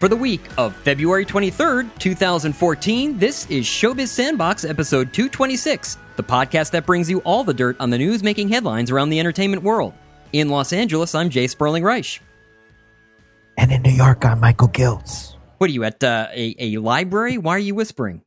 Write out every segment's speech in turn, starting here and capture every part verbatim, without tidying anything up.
For the week of February twenty-third, twenty fourteen, this is Showbiz Sandbox episode two twenty-six, the podcast that brings you all the dirt on the news making headlines around the entertainment world. In Los Angeles, I'm Jay Sperling Reich. And in New York, I'm Michael Giltz. What are you, at uh, a, a library? Why are you whispering?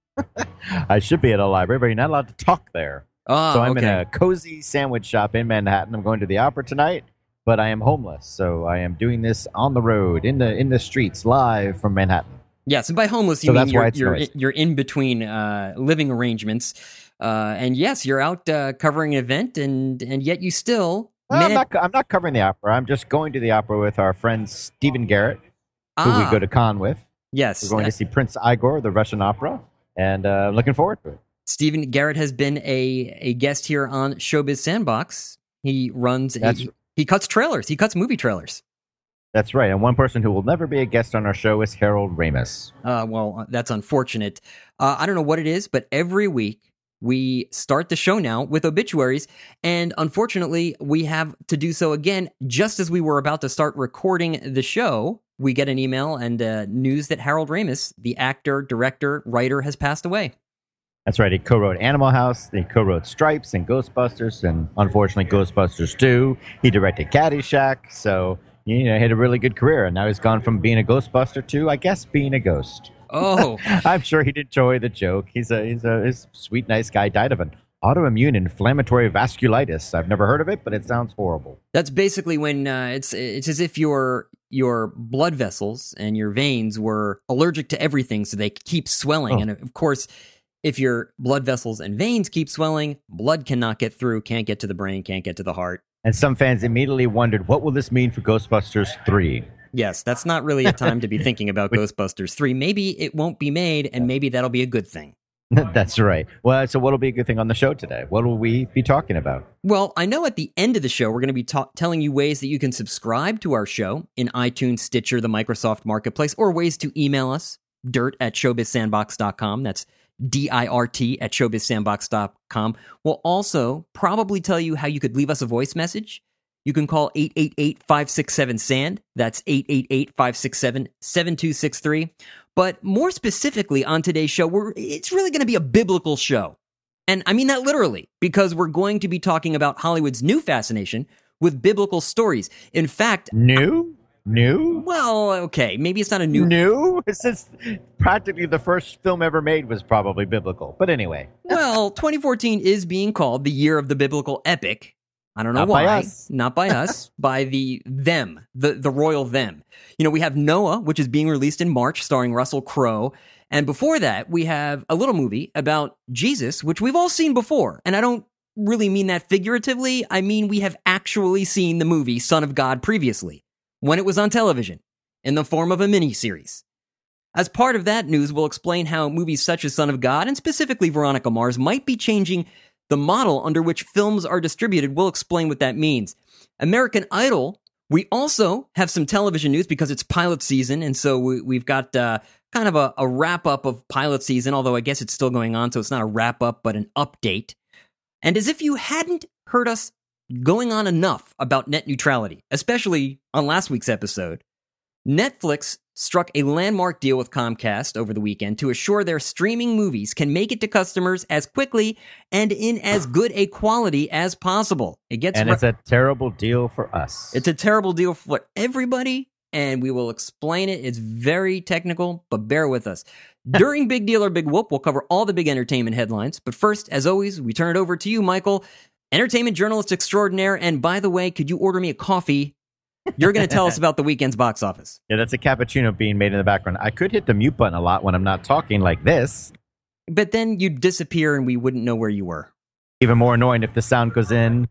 I should be at a library, but you're not allowed to talk there. Oh, so I'm okay. in a cozy sandwich shop in Manhattan. I'm going to the opera tonight, but I am homeless, so I am doing this on the road, in the in the streets, live from Manhattan. Yes, and by homeless, you So mean that's why you're, it's you're, noisy. you're in between uh, living arrangements. Uh, and yes, you're out uh, covering an event, and, and yet you still... Well, I'm, man- not, I'm not covering the opera. I'm just going to the opera with our friend Stephen Garrett, who ah, we go to con with. Yes. We're going to see Prince Igor, the Russian opera, and uh, looking forward to it. Stephen Garrett has been a, a guest here on Showbiz Sandbox. He runs, a, That's- he cuts trailers. He cuts movie trailers. That's right. And one person who will never be a guest on our show is Harold Ramis. Uh, well, that's unfortunate. Uh, I don't know what it is, but every week we start the show now with obituaries. And unfortunately, we have to do so again just as we were about to start recording the show. We get an email and uh, news that Harold Ramis, the actor, director, writer, has passed away. That's right. He co-wrote Animal House. He co-wrote Stripes and Ghostbusters, and unfortunately Ghostbusters two. He directed Caddyshack. So, you know, he had a really good career. And now he's gone from being a Ghostbuster to, I guess, being a ghost. Oh, I'm sure he'd enjoy the joke. He's a he's a, he's a sweet, nice guy. Died of an autoimmune inflammatory vasculitis. I've never heard of it, but it sounds horrible. that's basically when uh, it's it's as if your your blood vessels and your veins were allergic to everything, so they keep swelling. Oh. And of course, if your blood vessels and veins keep swelling, blood cannot get through, can't get to the brain, can't get to the heart. And some fans immediately wondered, what will this mean for Ghostbusters three? Yes, that's not really a time to be thinking about Ghostbusters three. Maybe it won't be made, and maybe that'll be a good thing. That's right. Well, so what'll be a good thing on the show today? What will we be talking about? Well, I know at the end of the show, we're going to be ta- telling you ways that you can subscribe to our show in iTunes, Stitcher, the Microsoft Marketplace, or ways to email us, dirt at showbiz sandbox dot com. That's D I R T at showbiz sandbox dot com. We'll also probably tell you how you could leave us a voice message. You can call eight eight eight, five six seven, S A N D. That's eight eight eight, five six seven, seven two six three. But more specifically on today's show, we're, it's really going to be a biblical show. And I mean that literally, because we're going to be talking about Hollywood's new fascination with biblical stories. In fact, New? New? well, okay, maybe it's not a new... New? Since practically the first film ever made was probably biblical. But anyway. Well, twenty fourteen is being called the year of the biblical epic. I don't know Not why. by us. Not by us. By the them, the the royal them. You know, we have Noah, which is being released in March, starring Russell Crowe. And before that, we have a little movie about Jesus, which we've all seen before. And I don't really mean that figuratively. I mean, we have actually seen the movie Son of God previously, when it was on television, in the form of a miniseries. As part of that news, we'll explain how movies such as Son of God, and specifically Veronica Mars, might be changing the model under which films are distributed. We'll explain what that means. American Idol, we also have some television news because it's pilot season, and so we, we've got uh, kind of a, a wrap-up of pilot season, although I guess it's still going on, so it's not a wrap-up, but an update. And as if you hadn't heard us going on enough about net neutrality, especially on last week's episode, Netflix struck a landmark deal with Comcast over the weekend to assure their streaming movies can make it to customers as quickly and in as good a quality as possible. It gets And re- it's a terrible deal for us. it's a terrible deal for everybody, and we will explain it. It's very technical, but bear with us. During Big Deal or Big Whoop, we'll cover all the big entertainment headlines. But first, as always, we turn it over to you, Michael, entertainment journalist extraordinaire. And by the way, could you order me a coffee? You're going to tell us about the weekend's box office. Yeah, that's a cappuccino being made in the background. I could hit the mute button a lot when I'm not talking like this. But then you'd disappear and we wouldn't know where you were. Even more annoying if the sound goes in.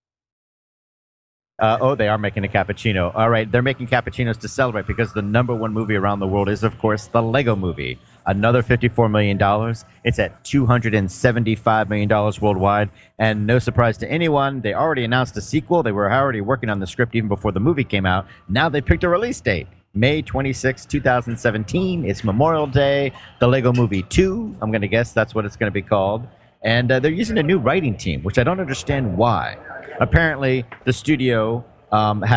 Uh, oh, they are making a cappuccino. All right, they're making cappuccinos to celebrate because the number one movie around the world is, of course, the Lego Movie. Another fifty-four million dollars. It's at two hundred seventy-five million dollars worldwide. And no surprise to anyone, they already announced a sequel. They were already working on the script even before the movie came out. Now they picked a release date. May twenty-sixth, twenty seventeen. It's Memorial Day. The Lego Movie two. I'm going to guess that's what it's going to be called. And uh, they're using a new writing team, which I don't understand why. Apparently, the studio um, has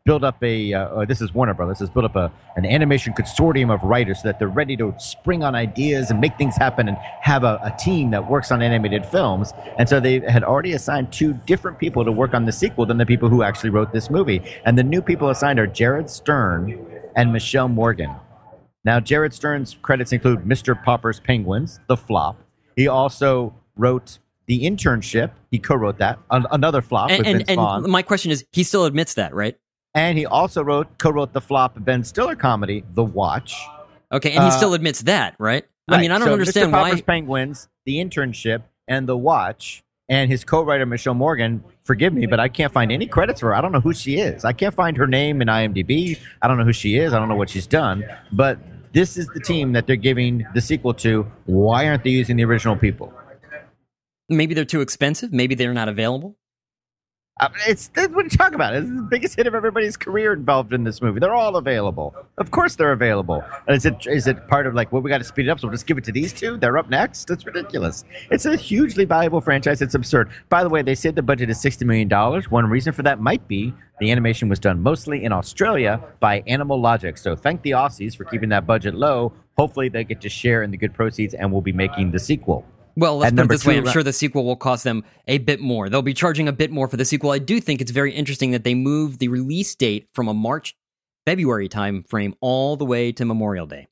built up a, uh, uh, this is Warner Brothers, has built up a, an animation consortium of writers so that they're ready to spring on ideas and make things happen and have a, a team that works on animated films. And so they had already assigned two different people to work on the sequel than the people who actually wrote this movie. And the new people assigned are Jared Stern and Michelle Morgan. Now, Jared Stern's credits include Mister Popper's Penguins, The Flop. He also wrote The Internship. He co-wrote that, an- another flop And, with and, Vince and Vaughn. my question is, he still admits that, right? And he also wrote, co-wrote the flop Ben Stiller comedy, The Watch. Okay, and he Uh, still admits that, right? I Right. mean, I don't so understand Mister why. Popper's Penguins, The Internship, and The Watch. And his co-writer, Michelle Morgan, forgive me, but I can't find any credits for her. I don't know who she is. I can't find her name in IMDb. I don't know who she is. I don't know what she's done. But this is the team that they're giving the sequel to. Why aren't they using the original people? Maybe they're too expensive. Maybe they're not available. Uh, it's, it's what are you talking about? It's the biggest hit of everybody's career involved in this movie. They're all available. Of course they're available. Is it is it part of like, well, we got to speed it up, so we'll just give it to these two? They're up next? That's ridiculous. It's a hugely valuable franchise. It's absurd. By the way, they said the budget is sixty million dollars. One reason for that might be the animation was done mostly in Australia by Animal Logic. So thank the Aussies for keeping that budget low. Hopefully they get to share in the good proceeds and will be making the sequel. Well, let's And put it number this way. two, I'm ra- sure the sequel will cost them a bit more. They'll be charging a bit more for the sequel. I do think it's very interesting that they moved the release date from a March, February time frame all the way to Memorial Day.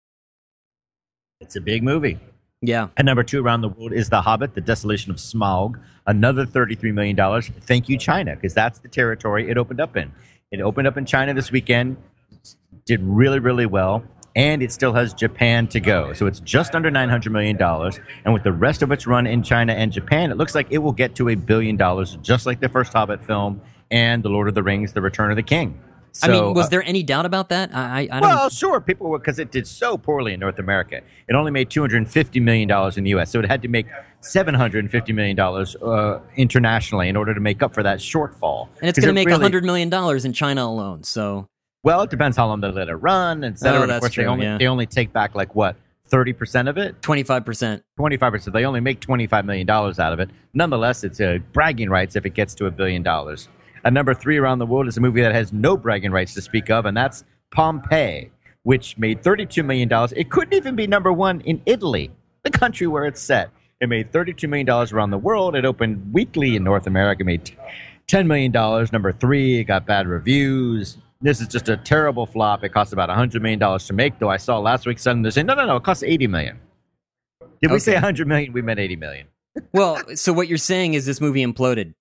It's a big movie. Yeah. And number two around the world is The Hobbit, The Desolation of Smaug, another thirty-three million dollars. Thank you, China, because that's the territory it opened up in. It opened up in China this weekend, did really, really well, and it still has Japan to go. So it's just under nine hundred million dollars. And with the rest of its run in China and Japan, it looks like it will get to a billion dollars, just like the first Hobbit film and The Lord of the Rings, The Return of the King. So, I mean, was uh, there any doubt about that? I, I, I don't. well, sure, people were, because it did so poorly in North America. It only made two hundred fifty million dollars in the U S, so it had to make seven hundred fifty million dollars uh, internationally in order to make up for that shortfall. and it's 'Cause going to it make really- one hundred million dollars in China alone. So, Well, it depends how long they let it run, et cetera. Oh, And of that's course, they true, only, yeah. they only take back, like, what, thirty percent of it? twenty-five percent. twenty-five percent. They only make twenty-five million dollars out of it. Nonetheless, it's a bragging rights if it gets to a billion dollars. And number three around the world is a movie that has no bragging rights to speak of, and that's Pompeii, which made thirty-two million dollars. It couldn't even be number one in Italy, the country where it's set. It made thirty-two million dollars around the world. It opened weekly in North America. It made ten million dollars. Number three, it got bad reviews. This is just a terrible flop. It cost about one hundred million dollars to make, though I saw last week something they're saying, no, no, no, it cost eighty million dollars. Did we say Okay. one hundred million dollars? We meant eighty million dollars. Well, so what you're saying is this movie imploded.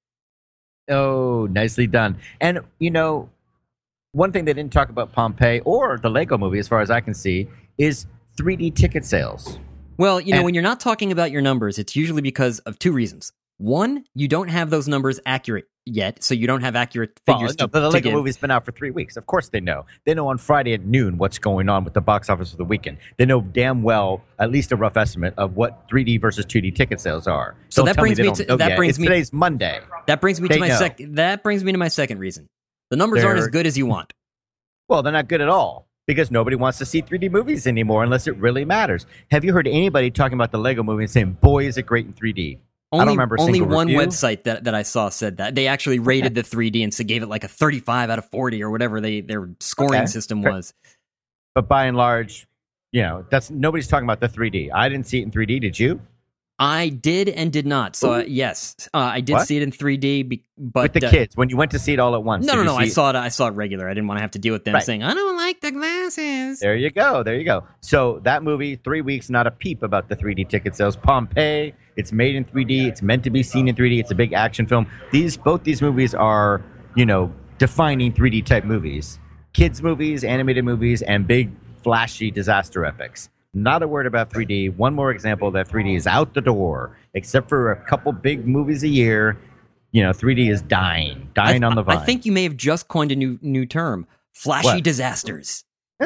Oh, nicely done. And, you know, one thing they didn't talk about Pompeii or the Lego movie, as far as I can see, is three D ticket sales. Well, you know, And- when you're not talking about your numbers, it's usually because of two reasons. One, you don't have those numbers accurate yet, so you don't have accurate Well, figures no, to, but the to Lego give. movie's been out for three weeks. Of course they know. They know on Friday at noon what's going on with the box office for the weekend. They know damn well, at least a rough estimate, of what three D versus two D ticket sales are. So Don't that tell brings they me don't to- know that yet. brings It's me- Today's Monday. That brings me They to my know. second. That brings me to my second reason. The numbers aren't They're- as good as you want. Well, they're not good at all because nobody wants to see three D movies anymore unless it really matters. Have you heard anybody talking about the Lego movie and saying, boy, is it great in three D? Only, I don't remember a only single one review. website that, that I saw said that. They actually rated the three D and so gave it like a thirty-five out of forty or whatever they their scoring Okay. system Fair. was. But by and large, you know, that's nobody's talking about the three D. I didn't see it in three D. Did you? I did and did not. So uh, yes, uh, I did What? see it in three D, be, but With the uh, kids, when you went to see it all at once. No, did no, you no. I see- saw it. I saw it regular. I didn't want to have to deal with them Right. saying I don't like the glasses. There you go. There you go. So that movie, three weeks, not a peep about the three D ticket sales. Pompeii, it's made in three D. It's meant to be seen in three D. It's a big action film. These both these movies are, you know, defining three D type movies. Kids movies, animated movies, and big flashy disaster epics. Not a word about three D. One more example that three D is out the door. Except for a couple big movies a year, you know, three D is dying, dying I, on the vine. I think you may have just coined a new new term: flashy What? disasters.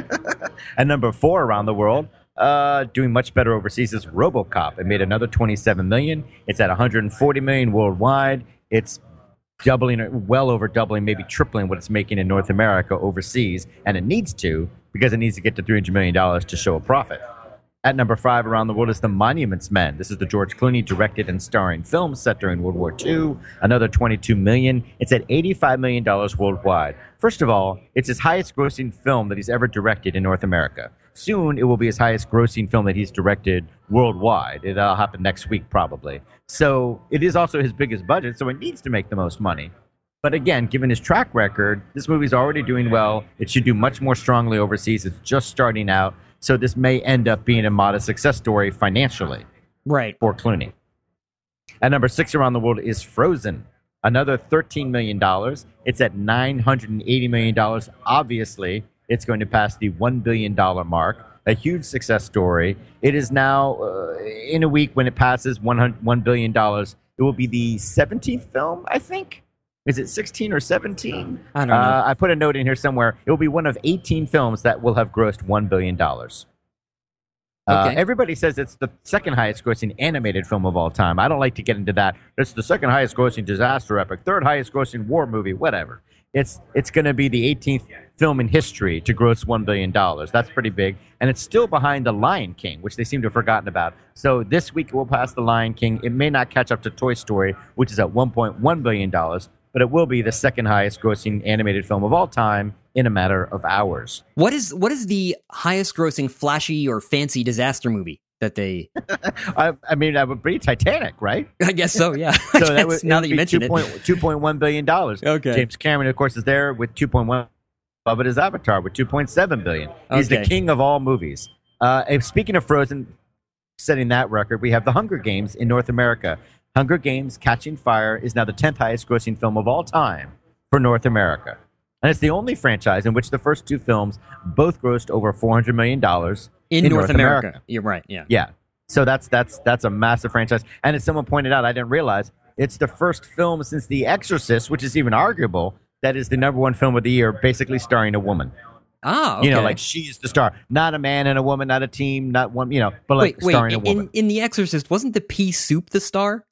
And number four around the world, uh, doing much better overseas is RoboCop. It made another twenty-seven million dollars. It's at one hundred forty million dollars worldwide. It's doubling, well over doubling, maybe tripling what it's making in North America overseas, and it needs to because it needs to get to three hundred million dollars to show a profit. At number five around the world is The Monuments Men. This is the George Clooney directed and starring film set during World War Two. Another twenty-two million dollars. It's at eighty-five million dollars worldwide. First of all, it's his highest grossing film that he's ever directed in North America. Soon, it will be his highest grossing film that he's directed worldwide. It'll happen next week, probably. So it is also his biggest budget, so it needs to make the most money. But again, given his track record, this movie's already doing well. It should do much more strongly overseas. It's just starting out. So this may end up being a modest success story financially, right, for Clooney. At number six around the world is Frozen, another thirteen million dollars. It's at nine hundred eighty million dollars. Obviously, it's going to pass the one billion dollars mark, a huge success story. It is now, uh, in a week when it passes one billion dollars, it will be the seventeenth film, I think. Is it sixteen or seventeen? I don't know. Uh, I put a note in here somewhere. It will be one of eighteen films that will have grossed one billion dollars. Uh, okay. Everybody says it's the second highest grossing animated film of all time. I don't like to get into that. It's the second highest grossing disaster epic, third highest grossing war movie, whatever. It's it's going to be the eighteenth film in history to gross one billion dollars. That's pretty big. And it's still behind The Lion King, which they seem to have forgotten about. So this week it will pass The Lion King. It may not catch up to Toy Story, which is at one point one billion dollars. But it will be the second highest grossing animated film of all time in a matter of hours. What is what is the highest grossing flashy or fancy disaster movie that they... I, I mean, that would be Titanic, right? I guess so, yeah. So that would, now that you mention it. two point one billion dollars. Okay. James Cameron, of course, is there with two point one. Above it is Avatar with two point seven billion dollars. He's Okay. the king of all movies. Uh, and speaking of Frozen, setting that record, we have The Hunger Games in North America. Hunger Games Catching Fire is now the tenth highest grossing film of all time for North America. And it's the only franchise in which the first two films both grossed over four hundred million dollars In, in North, North America. America. You're right, yeah. Yeah. So that's that's that's a massive franchise. And as someone pointed out, I didn't realize, it's the first film since The Exorcist, which is even arguable, that is the number one film of the year, basically starring a woman. Ah, okay. You know, like she's the star. Not a man and a woman, not a team, not one, you know, but like wait, starring wait, a woman. in, in The Exorcist, wasn't the pea soup the star?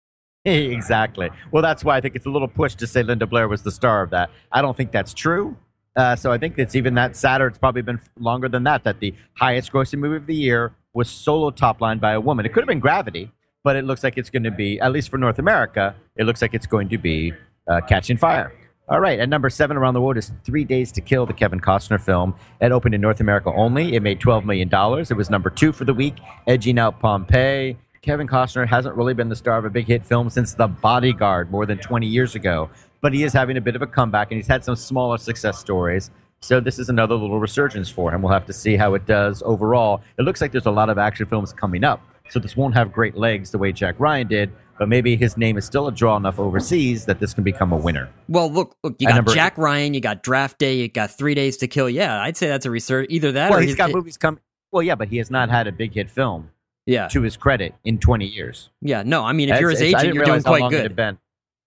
Exactly. Well, that's why I think it's a little push to say Linda Blair was the star of that. I don't think that's true. Uh, so I think it's even that sadder. It's probably been longer than that, that the highest grossing movie of the year was solo top-lined by a woman. It could have been Gravity, but it looks like it's going to be, at least for North America, it looks like it's going to be uh, Catching Fire. All right, at number seven around the world is Three Days to Kill, the Kevin Costner film. It opened in North America only. It made twelve million dollars. It was number two for the week, edging out Pompeii. Kevin Costner hasn't really been the star of a big hit film since The Bodyguard more than twenty years ago. But he is having a bit of a comeback, and he's had some smaller success stories. So this is another little resurgence for him. We'll have to see how it does overall. It looks like there's a lot of action films coming up. So this won't have great legs the way Jack Ryan did, but maybe his name is still a draw enough overseas that this can become a winner. Well, look, look, you At got number Jack eight. Ryan, you got Draft Day, you got Three Days to Kill. Yeah, I'd say that's a research. Either that Well, or he's his- got it- movies coming. Well, yeah, but he has not had a big hit film, Yeah, to his credit, in twenty years. yeah. No, I mean, if you're his It's- it's- I agent, didn't you're doing realize how quite long it had good. been.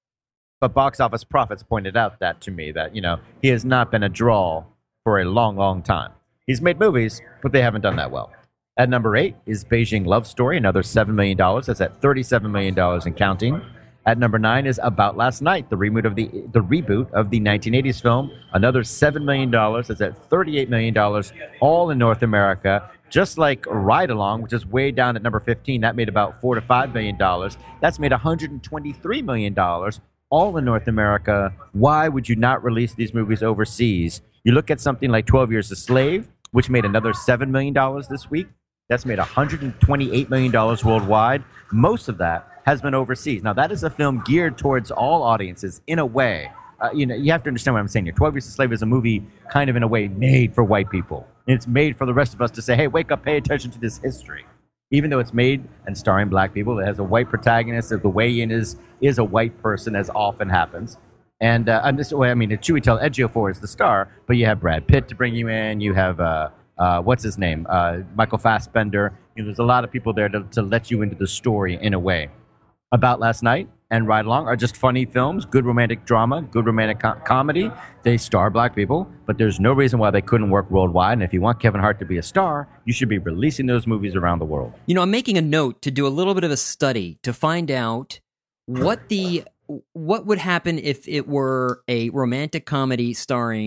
But Box Office Profits pointed out that to me, that, you know, he has not been a draw for a long, long time. He's made movies, but they haven't done that well. At number eight is Beijing Love Story, another seven million dollars. That's at thirty-seven million dollars and counting. At number nine is About Last Night, the reboot of the the reboot of the nineteen eighties film, another seven million dollars. That's at thirty-eight million dollars, all in North America. Just like Ride Along, which is way down at number fifteen, that made about four to five million dollars. That's made one hundred twenty-three million dollars, all in North America. Why would you not release these movies overseas? You look at something like twelve Years a Slave, which made another seven million dollars this week. That's made one hundred twenty-eight million dollars worldwide. Most of that has been overseas. Now, that is a film geared towards all audiences in a way. Uh, you know, you have to understand what I'm saying here. twelve Years a Slave is a movie kind of in a way made for white people. And it's made for the rest of us to say, hey, wake up, pay attention to this history. Even though it's made and starring black people, it has a white protagonist. The weigh-in is, is a white person, as often happens. And, uh, and this way, I mean, Chiwetel Ejiofor is the star, but you have Brad Pitt to bring you in. You have... Uh, Uh, what's his name? Uh, Michael Fassbender. You know, there's a lot of people there to, to let you into the story in a way. About Last Night and Ride Along are just funny films, good romantic drama, good romantic co- comedy. They star black people, but there's no reason why they couldn't work worldwide. And if you want Kevin Hart to be a star, you should be releasing those movies around the world. You know, I'm making a note to do a little bit of a study to find out what the what would happen if it were a romantic comedy starring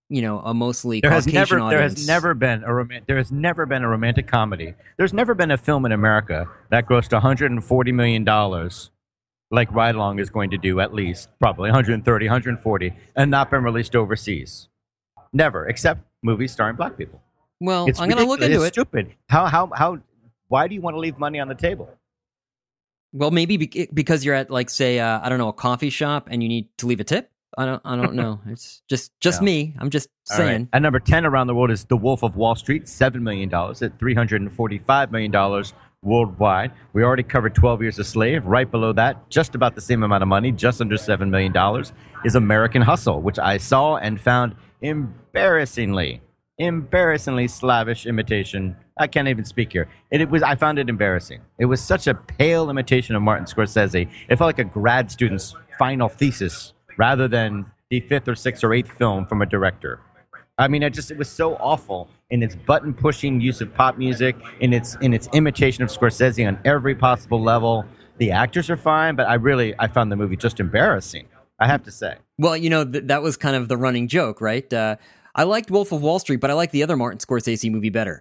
you know, a mostly There has Caucasian never, audience. there has never been a roman- there has never been a romantic comedy. There's never been a film in America that grossed one hundred forty million dollars, like Ride Along is going to do, at least probably one hundred thirty, one hundred forty, and not been released overseas. Never, except movies starring black people. Well, It's I'm going to look into it's it. Stupid. How how how? Why do you want to leave money on the table? Well, maybe be- because you're at, like, say, uh, I don't know, a coffee shop, and you need to leave a tip. I don't, I don't know. It's just, just No. me. I'm just All saying. right. At number ten around the world is The Wolf of Wall Street, seven million dollars at three hundred forty-five million dollars worldwide. We already covered twelve Years a Slave. Right below that, just about the same amount of money, just under seven million dollars, is American Hustle, which I saw and found embarrassingly, embarrassingly slavish imitation. I can't even speak here. It, it was. I found it embarrassing. It was such a pale imitation of Martin Scorsese. It felt like a grad student's final thesis rather than the fifth or sixth or eighth film from a director. I mean, it just it was so awful in its button-pushing use of pop music, in its in its imitation of Scorsese on every possible level. The actors are fine, but I really I found the movie just embarrassing, I have to say. Well, you know, th- that was kind of the running joke, right? Uh, I liked Wolf of Wall Street, but I like the other Martin Scorsese movie better.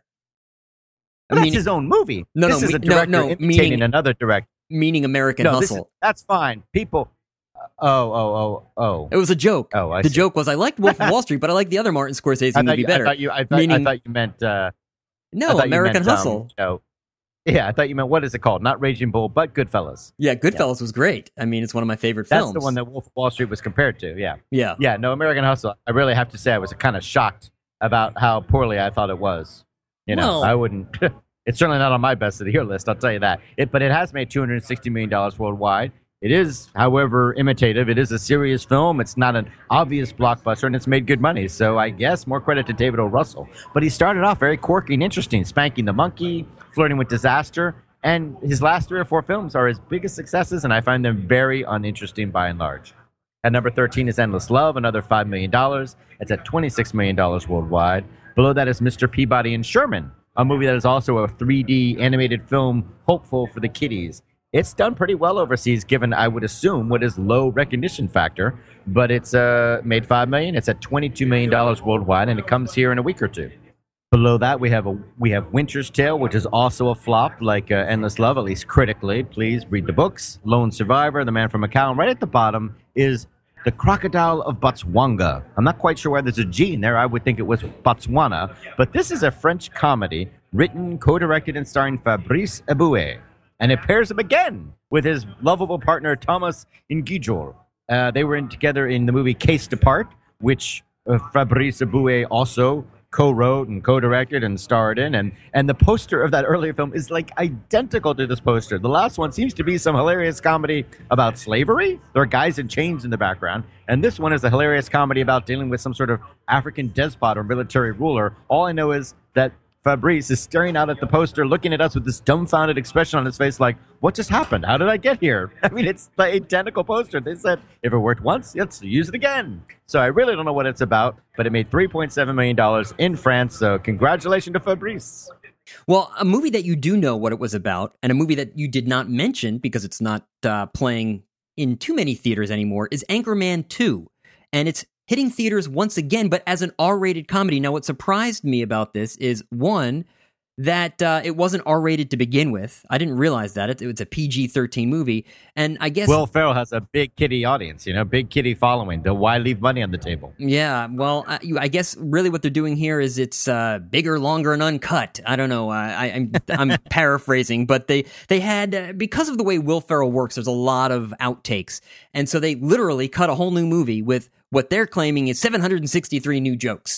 But I that's mean, his own movie. No, this no, is me- a director no, no, imitating meaning- another director. meaning American No, this is, Hustle. that's fine. People. Oh, oh, oh, oh. It was a joke. Oh, I the see. joke was I liked Wolf of Wall Street, but I like the other Martin Scorsese I thought movie you, better. I thought you. I thought, Meaning- I thought you meant. Uh, I no, thought you American meant, um, Hustle. you know, yeah, I thought you meant what is it called? Not Raging Bull, but Goodfellas. Yeah, Goodfellas was great. I mean, it's one of my favorite That's films. the one that Wolf of Wall Street was compared to. Yeah, Yeah. yeah. No, American Hustle. I really have to say, I was kind of shocked about how poorly I thought it was. You know, Well- I wouldn't. It's certainly not on my best of the year list. I'll tell you that. It, but it has made two hundred sixty million dollars worldwide. It is, however, imitative. It is a serious film. It's not an obvious blockbuster, and it's made good money. So I guess more credit to David O. Russell. But he started off very quirky and interesting, Spanking the Monkey, Flirting with Disaster, and his last three or four films are his biggest successes, and I find them very uninteresting by and large. At number thirteen is Endless Love, another five million dollars. It's at twenty-six million dollars worldwide. Below that is Mister Peabody and Sherman, a movie that is also a three D animated film hopeful for the kiddies. It's done pretty well overseas, given, I would assume, what is low recognition factor. But it's uh, made five million dollars. It's at twenty-two million dollars worldwide, and it comes here in a week or two. Below that, we have a we have Winter's Tale, which is also a flop, like uh, Endless Love, at least critically. Please read the books. Lone Survivor, The Man from Macau. And right at the bottom is The Crocodile of Botswana. I'm not quite sure why there's a G in there. I would think it was Botswana. But this is a French comedy written, co-directed, and starring Fabrice Eboué. And it pairs him again with his lovable partner, Thomas Nguijol. Uh, they were in together in the movie Case Depart, which uh, Fabrice Eboué also co-wrote and co-directed and starred in, and and the poster of that earlier film is like identical to this poster. The last one seems to be some hilarious comedy about slavery. There are guys in chains in the background, and this one is a hilarious comedy about dealing with some sort of African despot or military ruler. All I know is that Fabrice is staring out at the poster, looking at us with this dumbfounded expression on his face like, what just happened? How did I get here? I mean, it's the identical poster. They said, if it worked once, let's use it again. So I really don't know what it's about, but it made three point seven million dollars in France, so congratulations to Fabrice. Well, a movie that you do know what it was about, and a movie that you did not mention because it's not uh, playing in too many theaters anymore, is Anchorman two. And it's hitting theaters once again, but as an R-rated comedy. Now, what surprised me about this is, one, that uh, it wasn't R-rated to begin with. I didn't realize that. It, it was a P G thirteen movie. And I guess... Will Ferrell has a big kiddie audience, you know, big kiddie following. The why leave money on the table? Yeah, well, I, you- I guess really what they're doing here is it's uh, bigger, longer, and uncut. I don't know. I, I, I'm I'm paraphrasing, but they they had uh, because of the way Will Ferrell works, there's a lot of outtakes, and so they literally cut a whole new movie with what they're claiming is seven hundred sixty-three new jokes.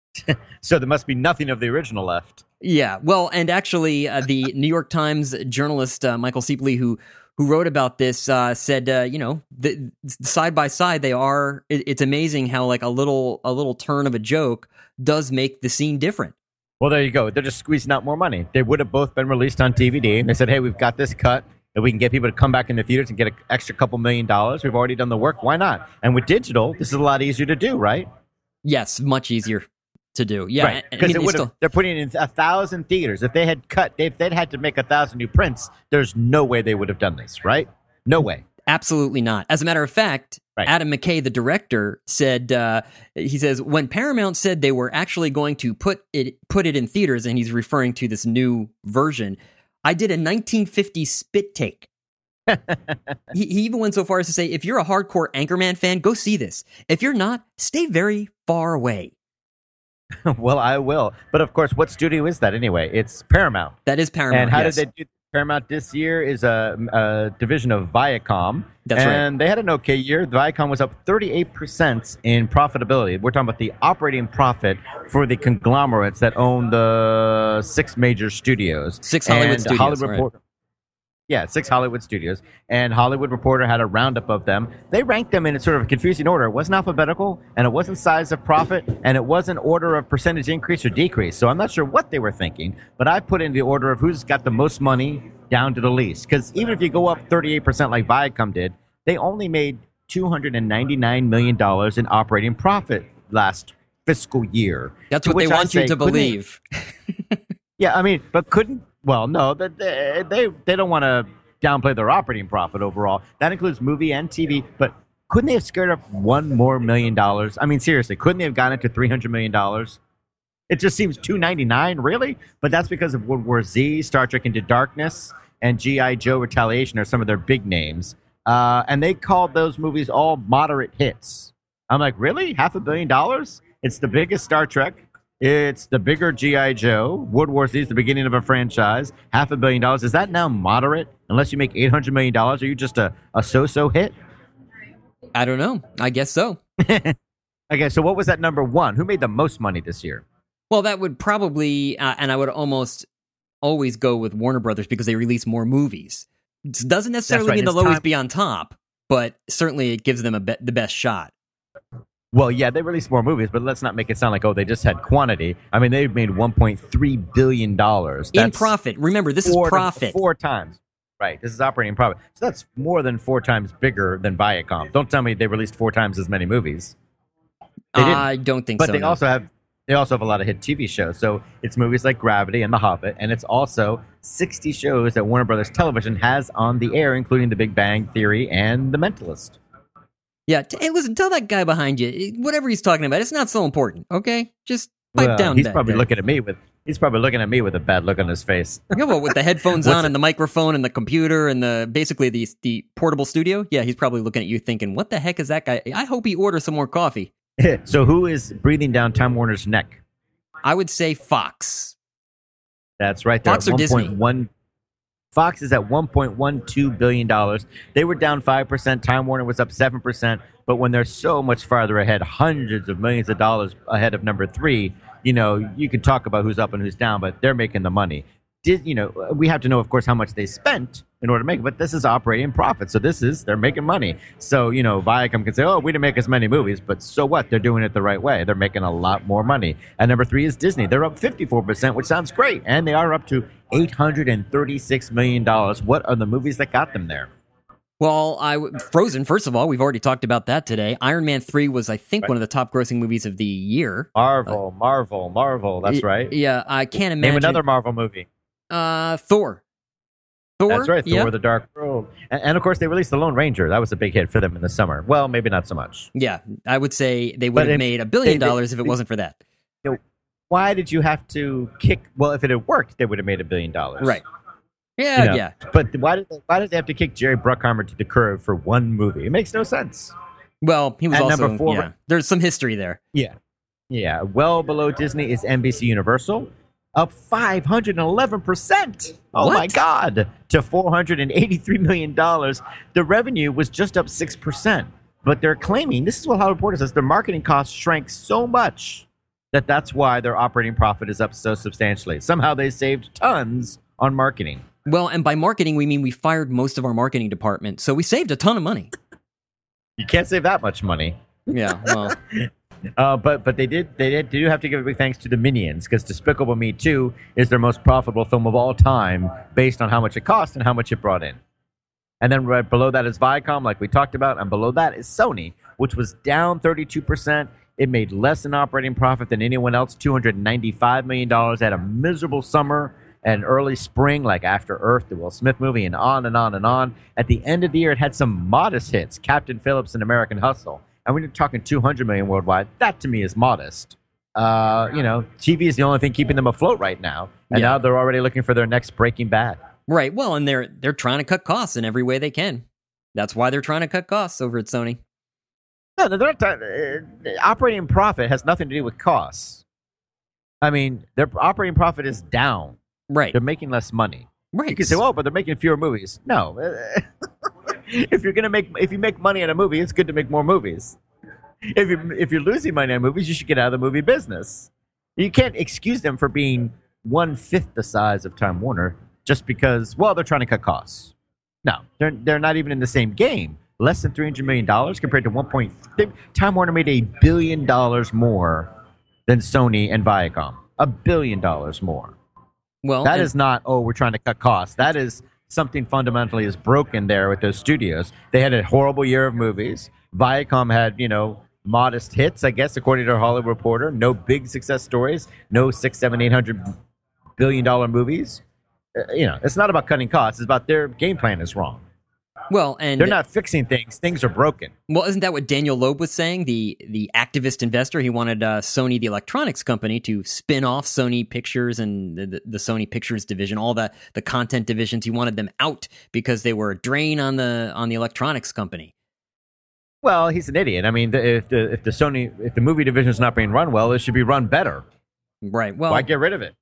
So there must be nothing of the original left. Yeah, well, and actually, uh, the New York Times journalist uh, Michael Seepley, who who wrote about this, uh, said, uh, you know, the, side by side, they are. It, it's amazing how like a little a little turn of a joke does make the scene different. Well, there you go. They're just squeezing out more money. They would have both been released on D V D, and they said, hey, we've got this cut. If we can get people to come back in the theaters and get an extra couple million dollars, we've already done the work. Why not? And with digital, this is a lot easier to do, right? Yes, much easier to do. Yeah, right. I- I Because mean, it it's would have. still- They're putting it in a thousand theaters. If they had cut, if they'd had to make a thousand new prints, there's no way they would have done this, right? No way. absolutely not. As a matter of fact, Right. Adam McKay, the director, said uh, he says when Paramount said they were actually going to put it put it in theaters, and he's referring to this new version. I did a nineteen fifties spit take. he, he even went so far as to say, if you're a hardcore Anchorman fan, go see this. If you're not, stay very far away. Well, I will. But of course, what studio is that anyway? It's Paramount. That is Paramount. And how yes. did they do? Paramount this year is a, a division of Viacom. That's and right. they had an okay year. Viacom was up thirty-eight percent in profitability. We're talking about the operating profit for the conglomerates that own the six major studios. Six Hollywood and studios, Hollywood right. Reporter, yeah, six Hollywood studios. And Hollywood Reporter had a roundup of them. They ranked them in sort of a confusing order. It wasn't alphabetical, and it wasn't size of profit, and it wasn't order of percentage increase or decrease. So I'm not sure what they were thinking, but I put in the order of who's got the most money down to the least. Because even if you go up thirty-eight percent like Viacom did, they only made two hundred ninety-nine million dollars in operating profit last fiscal year. That's To what they which I want you say, to couldn't they- believe. Yeah, I mean, but couldn't, well, no, they, they, they, they don't want to downplay their operating profit overall. That includes movie and T V, but couldn't they have scared up one more million dollars? I mean, seriously, couldn't they have gotten it to three hundred million dollars? It just seems two ninety-nine, really? But that's because of World War Z, Star Trek Into Darkness, and G I. Joe Retaliation are some of their big names. Uh, and they called those movies all moderate hits. I'm like, really? Half a billion dollars? It's the biggest Star Trek. It's the bigger G I. Joe. World War Z is the beginning of a franchise. Half a billion dollars. Is that now moderate? Unless you make eight hundred million dollars, are you just a, a so-so hit? I don't know. I guess so. Okay, so what was that number one? Who made the most money this year? Well, that would probably, uh, and I would almost always go with Warner Brothers because they release more movies. It doesn't necessarily right, mean they'll it's always time- be on top, but certainly it gives them a be- the best shot. Well, yeah, they released more movies, but let's not make it sound like, oh, they just had quantity. I mean, they've made one point three billion dollars. In profit. Remember, this is four to- profit. Four times. Right, this is operating profit. So that's more than four times bigger than Viacom. Don't tell me they released four times as many movies. They didn't. I don't think But so. they no. also have they also have a lot of hit T V shows. So it's movies like Gravity and The Hobbit, and it's also sixty shows that Warner Brothers Television has on the air, including The Big Bang Theory and The Mentalist. Yeah, t- hey, listen, tell that guy behind you, whatever he's talking about, it's not so important, okay? Just pipe Well, down he's back probably there. looking at me with he's probably looking at me with a bad look on his face. Yeah, well, with the headphones What's on it- and the microphone and the computer and the basically the the portable studio, yeah, he's probably looking at you thinking, what the heck is that guy? I hope he orders some more coffee. So who is breathing down Time Warner's neck? I would say Fox. That's right. They're Fox at or Disney? one point one Fox is at one point one two billion dollars. They were down five percent. Time Warner was up seven percent. But when they're so much farther ahead, hundreds of millions of dollars ahead of number three, you know, you can talk about who's up and who's down, but they're making the money. Did you know? We have to know, of course, how much they spent in order to make it. But this is operating profit, so this is they're making money. So you know, Viacom can say, "Oh, we didn't make as many movies," but so what? They're doing it the right way. They're making a lot more money. And number three is Disney. They're up fifty-four percent, which sounds great, and they are up to eight hundred thirty-six million dollars. What are the movies that got them there? Well, I w- Frozen. First of all, we've already talked about that today. Iron Man three was, I think, Right. one of the top grossing movies of the year. Marvel, Marvel, Marvel. That's Y- right. Yeah, I can't Name imagine. another Marvel movie. Uh, Thor. Thor. That's right, Thor: Yeah. The Dark World, and, and of course they released The Lone Ranger. That was a big hit for them in the summer. Well, maybe not so much. Yeah, I would say they would But have if made a billion they- they- dollars if it wasn't for that. You know, why did you have to kick? Well, if it had worked, they would have made a billion dollars. Right. Yeah, You know, yeah. But why did they, why did they have to kick Jerry Bruckheimer to the curb for one movie? It makes no sense. Well, he was At also number four- yeah. There's some history there. Yeah, yeah. Well below Disney is N B C Universal, up five hundred eleven percent. Oh What? my God, to four hundred eighty-three million dollars. The revenue was just up six percent, but they're claiming this is what Hollywood Reporter says. Their marketing costs shrank so much that that's why their operating profit is up so substantially. Somehow they saved tons on marketing. Well, and by marketing, we mean we fired most of our marketing department, so we saved a ton of money. You can't save that much money. Yeah, well, Uh, but but they did they did do have to give a big thanks to the Minions, because Despicable Me two is their most profitable film of all time based on how much it cost and how much it brought in. And then right below that is Viacom, like we talked about, and below that is Sony, which was down thirty-two percent. It made less in operating profit than anyone else, two hundred ninety-five million dollars, had a miserable summer. and early spring, like After Earth, the Will Smith movie, and on and on and on. At the end of the year, it had some modest hits, Captain Phillips and American Hustle. And when you're talking two hundred million worldwide, that to me is modest. Uh, you know, T V is the only thing keeping them afloat right now. And Yeah. now they're already looking for their next Breaking Bad. Right. Well, and they're they're trying to cut costs in every way they can. That's why they're trying to cut costs over at Sony. No, they're not. Uh, operating profit has nothing to do with costs. I mean, their operating profit is down. Right. They're making less money. Right. You can say, "Oh, but they're making fewer movies." No, if you're gonna make, if you make money on a movie, it's good to make more movies. If you if you're losing money on movies, you should get out of the movie business. You can't excuse them for being one fifth the size of Time Warner just because, well, they're trying to cut costs. No, they're they're not even in the same game. Less than three hundred million dollars compared to one point. Time Warner made a billion dollars more than Sony and Viacom. A billion dollars more. Well, That and- is not, oh, we're trying to cut costs. That is something fundamentally is broken there with those studios. They had a horrible year of movies. Viacom had, you know, modest hits, I guess, according to Hollywood Reporter. No big success stories. No six, seven, eight hundred billion dollar movies. Uh, you know, it's not about cutting costs. It's about their game plan is wrong. well, and They're not fixing things. Things are broken. Well, isn't that what Daniel Loeb was saying? The the activist investor. He wanted uh, Sony, the electronics company, to spin off Sony Pictures and the, the, the Sony Pictures division, all the the content divisions. He wanted them out because they were a drain on the on the electronics company. Well, he's an idiot. I mean, the, if the if the Sony if the movie division is not being run well, it should be run better. Right. Well, Why get rid of it?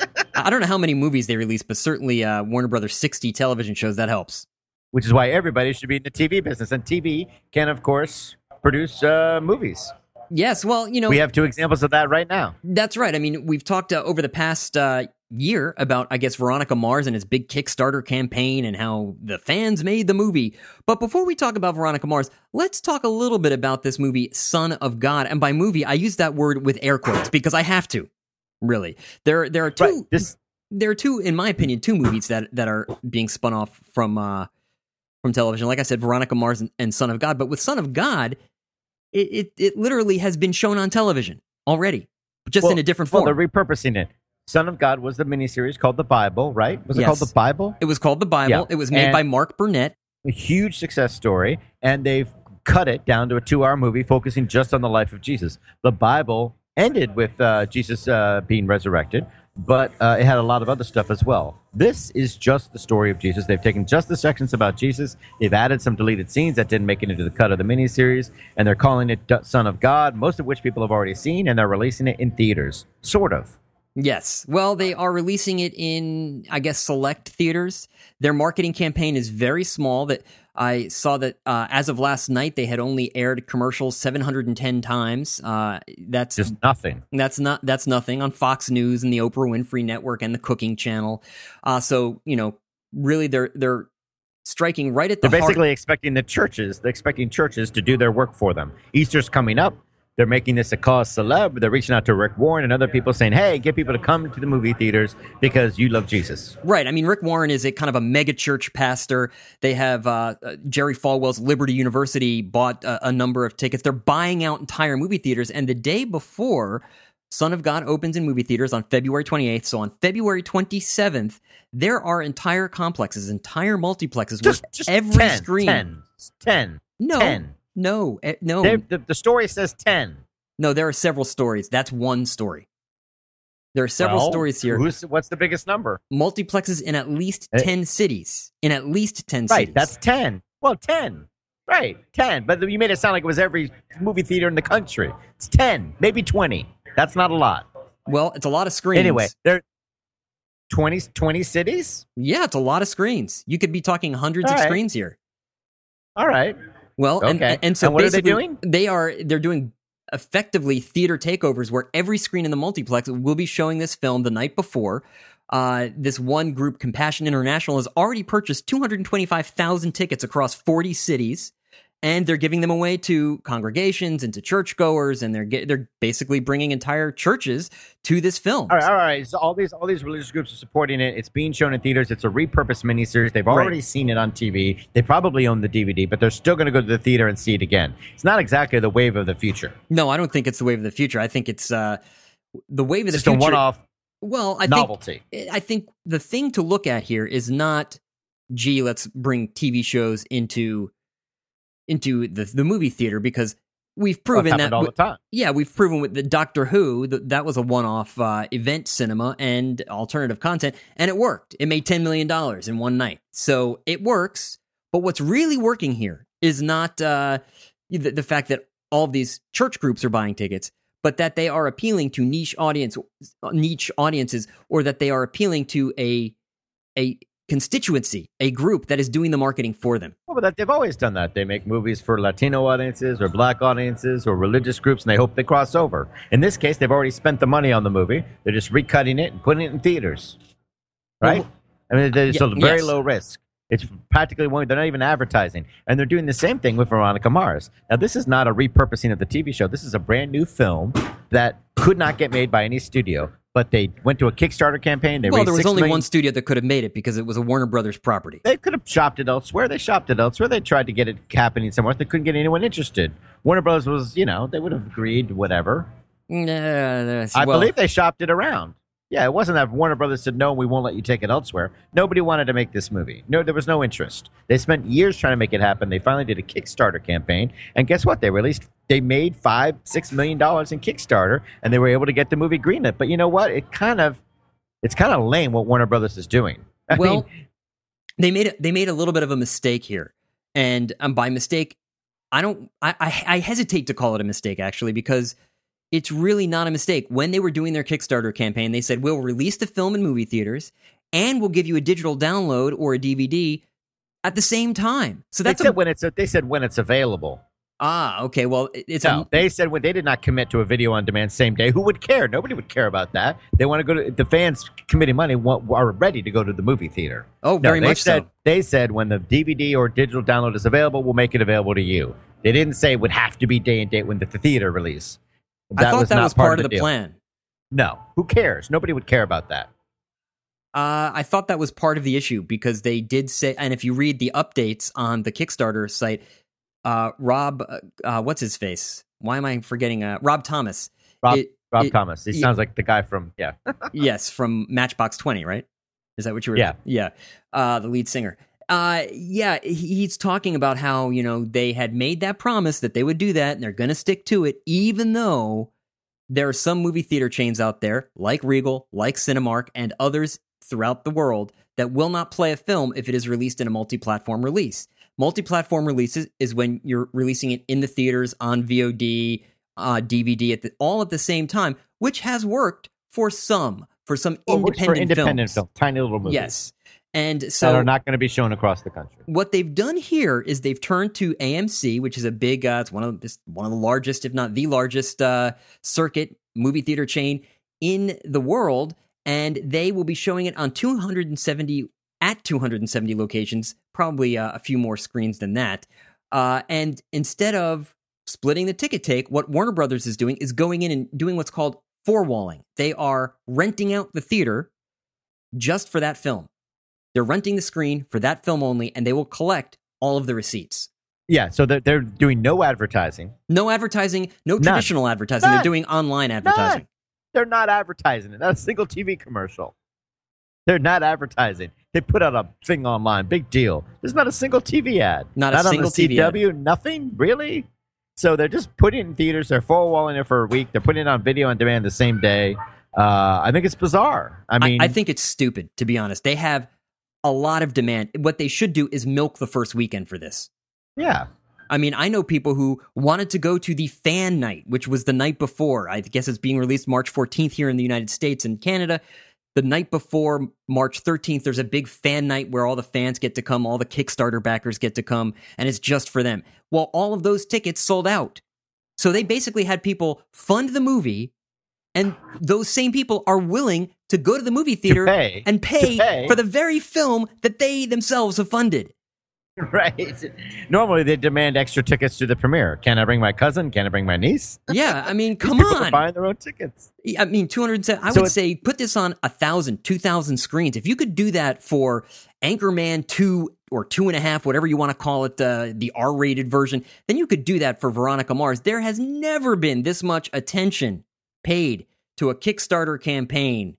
I don't know how many movies they released, but certainly uh, Warner Brothers sixty television shows, that helps. Which is why everybody should be in the T V business, and T V can, of course, produce uh, movies. Yes. Well, you know, We have two examples of that right now. that's right. I mean, we've talked uh, over the past uh, year about, I guess, Veronica Mars and his big Kickstarter campaign and how the fans made the movie. But before we talk about Veronica Mars, let's talk a little bit about this movie, Son of God. And by movie, I use that word with air quotes because I have to. Really, there there are two. Right. This There are two, in my opinion, two movies that that are being spun off from uh, from television. Like I said, Veronica Mars and, and Son of God. But with Son of God, it, it it literally has been shown on television already, just well, in a different well, form. they're repurposing it. Son of God was the miniseries called The Bible, right? Was it Yes. called The Bible? It was called The Bible. Yeah. It was made And- by Mark Burnett. A huge success story, and they've cut it down to a two-hour movie focusing just on the life of Jesus. The Bible ended with uh, Jesus uh, being resurrected, but uh, it had a lot of other stuff as well. This is just the story of Jesus. They've taken just the sections about Jesus. They've added some deleted scenes that didn't make it into the cut of the miniseries, and they're calling it Son of God, most of which people have already seen, and they're releasing it in theaters, sort of. Yes. Well, they are releasing it in, I guess, select theaters. Their marketing campaign is very small. That I saw that uh, as of last night, they had only aired commercials seven hundred ten times. Uh, that's Just nothing. That's not that's nothing on Fox News and the Oprah Winfrey Network and the Cooking Channel. Uh, so you know, really, they're they're striking right at the They're heart. basically expecting the churches, they're expecting churches to do their work for them. Easter's coming up. They're making this a cause celeb. They're reaching out to Rick Warren and other people saying, hey, get people to come to the movie theaters because you love Jesus. Right. I mean, Rick Warren is a kind of a mega church pastor. They have uh, uh, Jerry Falwell's Liberty University bought uh, a number of tickets. They're buying out entire movie theaters. And the day before Son of God opens in movie theaters on February twenty-eighth, so on February twenty-seventh, there are entire complexes, entire multiplexes Just, where just every ten, screen. ten, ten, no, ten. no, eh, no, They're- The, the story says ten. no. There are several stories. That's one story. There are several Well, stories here. Who's, what's the biggest number? Multiplexes in at least Eh. ten cities. In at least ten Right, cities. that's ten. Well, ten. Right, ten. But you made it sound like it was every movie theater in the country. It's ten, maybe twenty. That's not a lot. Well, it's a lot of screens. Anyway, there twenty, twenty cities? Yeah, it's a lot of screens. You could be talking hundreds All of right. screens here. All right. Well, and, Okay. and so And what are they basically, doing? They are they're doing effectively theater takeovers where every screen in the multiplex will be showing this film the night before. Uh, this one group, Compassion International, has already purchased two hundred twenty-five thousand tickets across forty cities, and they're giving them away to congregations and to churchgoers, and they're get, they're basically bringing entire churches to this film. All right, all right. So all these all these religious groups are supporting it. It's being shown in theaters. It's a repurposed miniseries. They've already Right. seen it on T V. They probably own the D V D, but they're still going to go to the theater and see it again. It's not exactly the wave of the future. No, I don't think it's the wave of the future. I think it's uh, the wave of It's the just future. a one-off. Well, I Novelty. think I think the thing to look at here is not, gee, let's bring T V shows into into the the movie theater, because we've proven Well, that all the time. Yeah, we've proven with the Doctor Who that that was a one-off uh, event cinema and alternative content, and it worked. It made ten million dollars in one night, so it works. But what's really working here is not uh, the, the fact that all of these church groups are buying tickets, but that they are appealing to niche audience, niche audiences, or that they are appealing to a a constituency, a group that is doing the marketing for them. Well, but that, they've always done that. They make movies for Latino audiences or black audiences or religious groups, and they hope they cross over. In this case, they've already spent the money on the movie. They're just recutting it and putting it in theaters, right? Well, I mean, it's yeah, a very yes. low risk. It's practically one. They're not even advertising, and they're doing the same thing with Veronica Mars. Now, this is not a repurposing of the T V show. This is a brand new film that could not get made by any studio, but they went to a Kickstarter campaign. They well, raised there was six only million. one studio that could have made it because it was a Warner Brothers property. They could have shopped it elsewhere. They shopped it elsewhere. They tried to get it happening somewhere. They couldn't get anyone interested. Warner Brothers was, you know, they would have agreed, whatever. Nah, I well, believe they shopped it around. Yeah, it wasn't that Warner Brothers said, no, we won't let you take it elsewhere. Nobody wanted to make this movie. No, there was no interest. They spent years trying to make it happen. They finally did a Kickstarter campaign. And guess what? They released, they made five, six million dollars in Kickstarter, and they were able to get the movie greenlit. But you know what? It kind of, it's kind of lame what Warner Brothers is doing. I well, mean, they made it. They made a little bit of a mistake here, and um, by mistake, I don't. I, I I hesitate to call it a mistake, actually, because it's really not a mistake. When they were doing their Kickstarter campaign, they said, we'll release the film in movie theaters, and we'll give you a digital download or a D V D at the same time. So that's they said a, when it's they said when it's available. ah okay. Well, it- it's No, a, they said when they did not commit to a video on demand same day. Who would care? Nobody would care about that. They want to go to the fans committing money want, are ready to go to the movie theater. oh No, very they much said, so. They said when the D V D or digital download is available, we'll make it available to you. They didn't say it would have to be day and date when the, the theater release. I thought that not was part of the deal. plan. No, who cares? Nobody would care about that. Uh, I thought that was part of the issue because they did say, and if you read the updates on the Kickstarter site, uh, Rob, uh, uh, what's his face? Why am I forgetting? Uh, Rob Thomas. Rob, It- Rob it- Thomas. He yeah. sounds like the guy from yeah. Yes, from Matchbox twenty, right? Is that what you were? Yeah. Yeah. Uh, the lead singer. Uh, yeah, he- he's talking about how, you know, they had made that promise that they would do that and they're going to stick to it, even though there are some movie theater chains out there, like Regal, like Cinemark, and others throughout the world that will not play a film if it is released in a multi-platform release. Multi-platform releases is when you're releasing it in the theaters, on V O D, uh, D V D, at the, all at the same time, which has worked for some, for some Well, it works independent, for independent films. film, tiny little movies. Yes. And that so are not going to be shown across the country. what they've done here is they've turned to A M C, which is a big, uh, it's one of this, one of the largest, if not the largest, uh, circuit movie theater chain in the world, and they will be showing it on two hundred seventy at two hundred seventy locations, probably uh, a few more screens than that. Uh, and instead of splitting the ticket take, what Warner Brothers is doing is going in and doing what's called four-walling. They are renting out the theater just for that film. They're renting the screen for that film only, and they will collect all of the receipts. Yeah, so they're, they're doing no advertising. No advertising, no None. traditional advertising. They're None. doing online advertising. None. They're not advertising it. Not a single T V commercial. They're not advertising. They put out a thing online. Big deal. There's not a single T V ad. Not a on single the T V ad. C W. Nothing really. So they're just putting it in theaters. They're four-walling it for a week. They're putting it on video on demand the same day. Uh, I think it's bizarre. I mean, I, I think it's stupid, to be honest. They have a lot of demand. What they should do is milk the first weekend for this. yeah. I mean, I know people who wanted to go to the fan night, which was the night before. I guess it's being released March fourteenth here in the United States and Canada. The night before March thirteenth, there's a big fan night where all the fans get to come, all the Kickstarter backers get to come, and it's just for them. Well, all of those tickets sold out. So they basically had people fund the movie, and those same people are willing to go to the movie theater pay. and pay, To pay. for the very film that they themselves have funded. Right. Normally they demand extra tickets to the premiere. Can I bring my cousin? Can I bring my niece? Yeah, I mean, These come people are on. buying their own tickets. I mean, two hundred seven. I So would it's- say put this on a thousand, two thousand screens. If you could do that for Anchorman two or two and a half, whatever you want to call it, uh, the R-rated version, then you could do that for Veronica Mars. There has never been this much attention paid to a Kickstarter campaign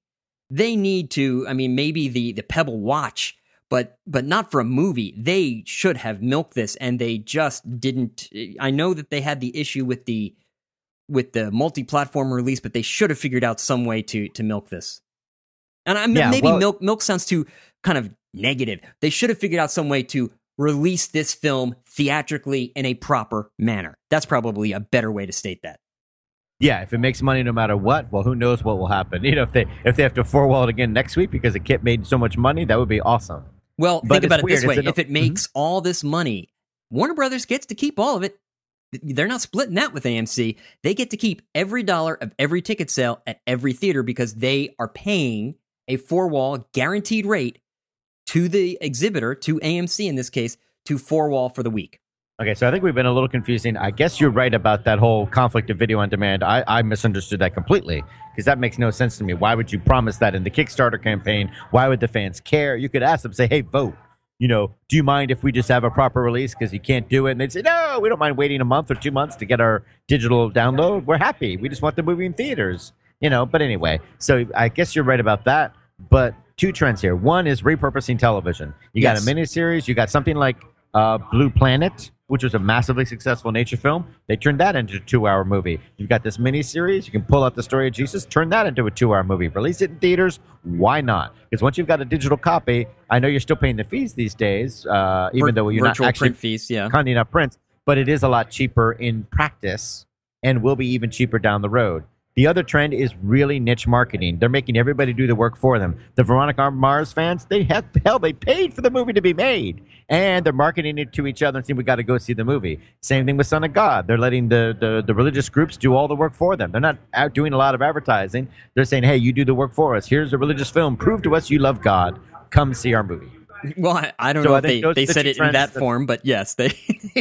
they need to, I mean, maybe the, the Pebble watch, but but not for a movie. They should have milked this, and they just didn't. I know that they had the issue with the with the multi-platform release, but they should have figured out some way to to milk this. And I, Yeah, maybe well- milk milk sounds too kind of negative. They should have figured out some way to release this film theatrically in a proper manner. That's probably a better way to state that. Yeah, if it makes money no matter what, well, who knows what will happen? You know, if they if they have to four wall it again next week because the kit made so much money, that would be awesome. Well, But think about it's it this weird. way. It's an- If it makes all this money, Warner Brothers gets to keep all of it. They're not splitting that with A M C. They get to keep every dollar of every ticket sale at every theater because they are paying a four-wall guaranteed rate to the exhibitor, to A M C in this case, to four-wall for the week. Okay, so I think we've been a little confusing. I guess you're right about that whole conflict of video on demand. I, I misunderstood that completely because that makes no sense to me. Why would you promise that in the Kickstarter campaign? Why would the fans care? You could ask them, say, hey, vote. You know, do you mind if we just have a proper release because you can't do it? And they'd say, no, we don't mind waiting a month or two months to get our digital download. We're happy. We just want the movie in theaters. You know, but anyway, so I guess you're right about that. But two trends here. One is repurposing television. You Yes. got a miniseries. You got something like uh, Blue Planet, which was a massively successful nature film. They turned that into a two-hour movie. You've got this miniseries. You can pull out the story of Jesus, turn that into a two-hour movie. Release it in theaters. Why not? Because once you've got a digital copy, I know you're still paying the fees these days, uh, even Vir- though you're virtual not actually print fees, yeah. counting up prints, but it is a lot cheaper in practice and will be even cheaper down the road. The other trend is really niche marketing. They're making everybody do the work for them. The Veronica Mars fans, they had, hell, they paid for the movie to be made. And they're marketing it to each other and saying, we got to go see the movie. Same thing with Son of God. They're letting the, the, the religious groups do all the work for them. They're not out doing a lot of advertising. They're saying, hey, you do the work for us. Here's a religious film. Prove to us you love God. Come see our movie. Well, I, I don't So know I if think they, those they are the said two it in trends that that- form, but yes, they.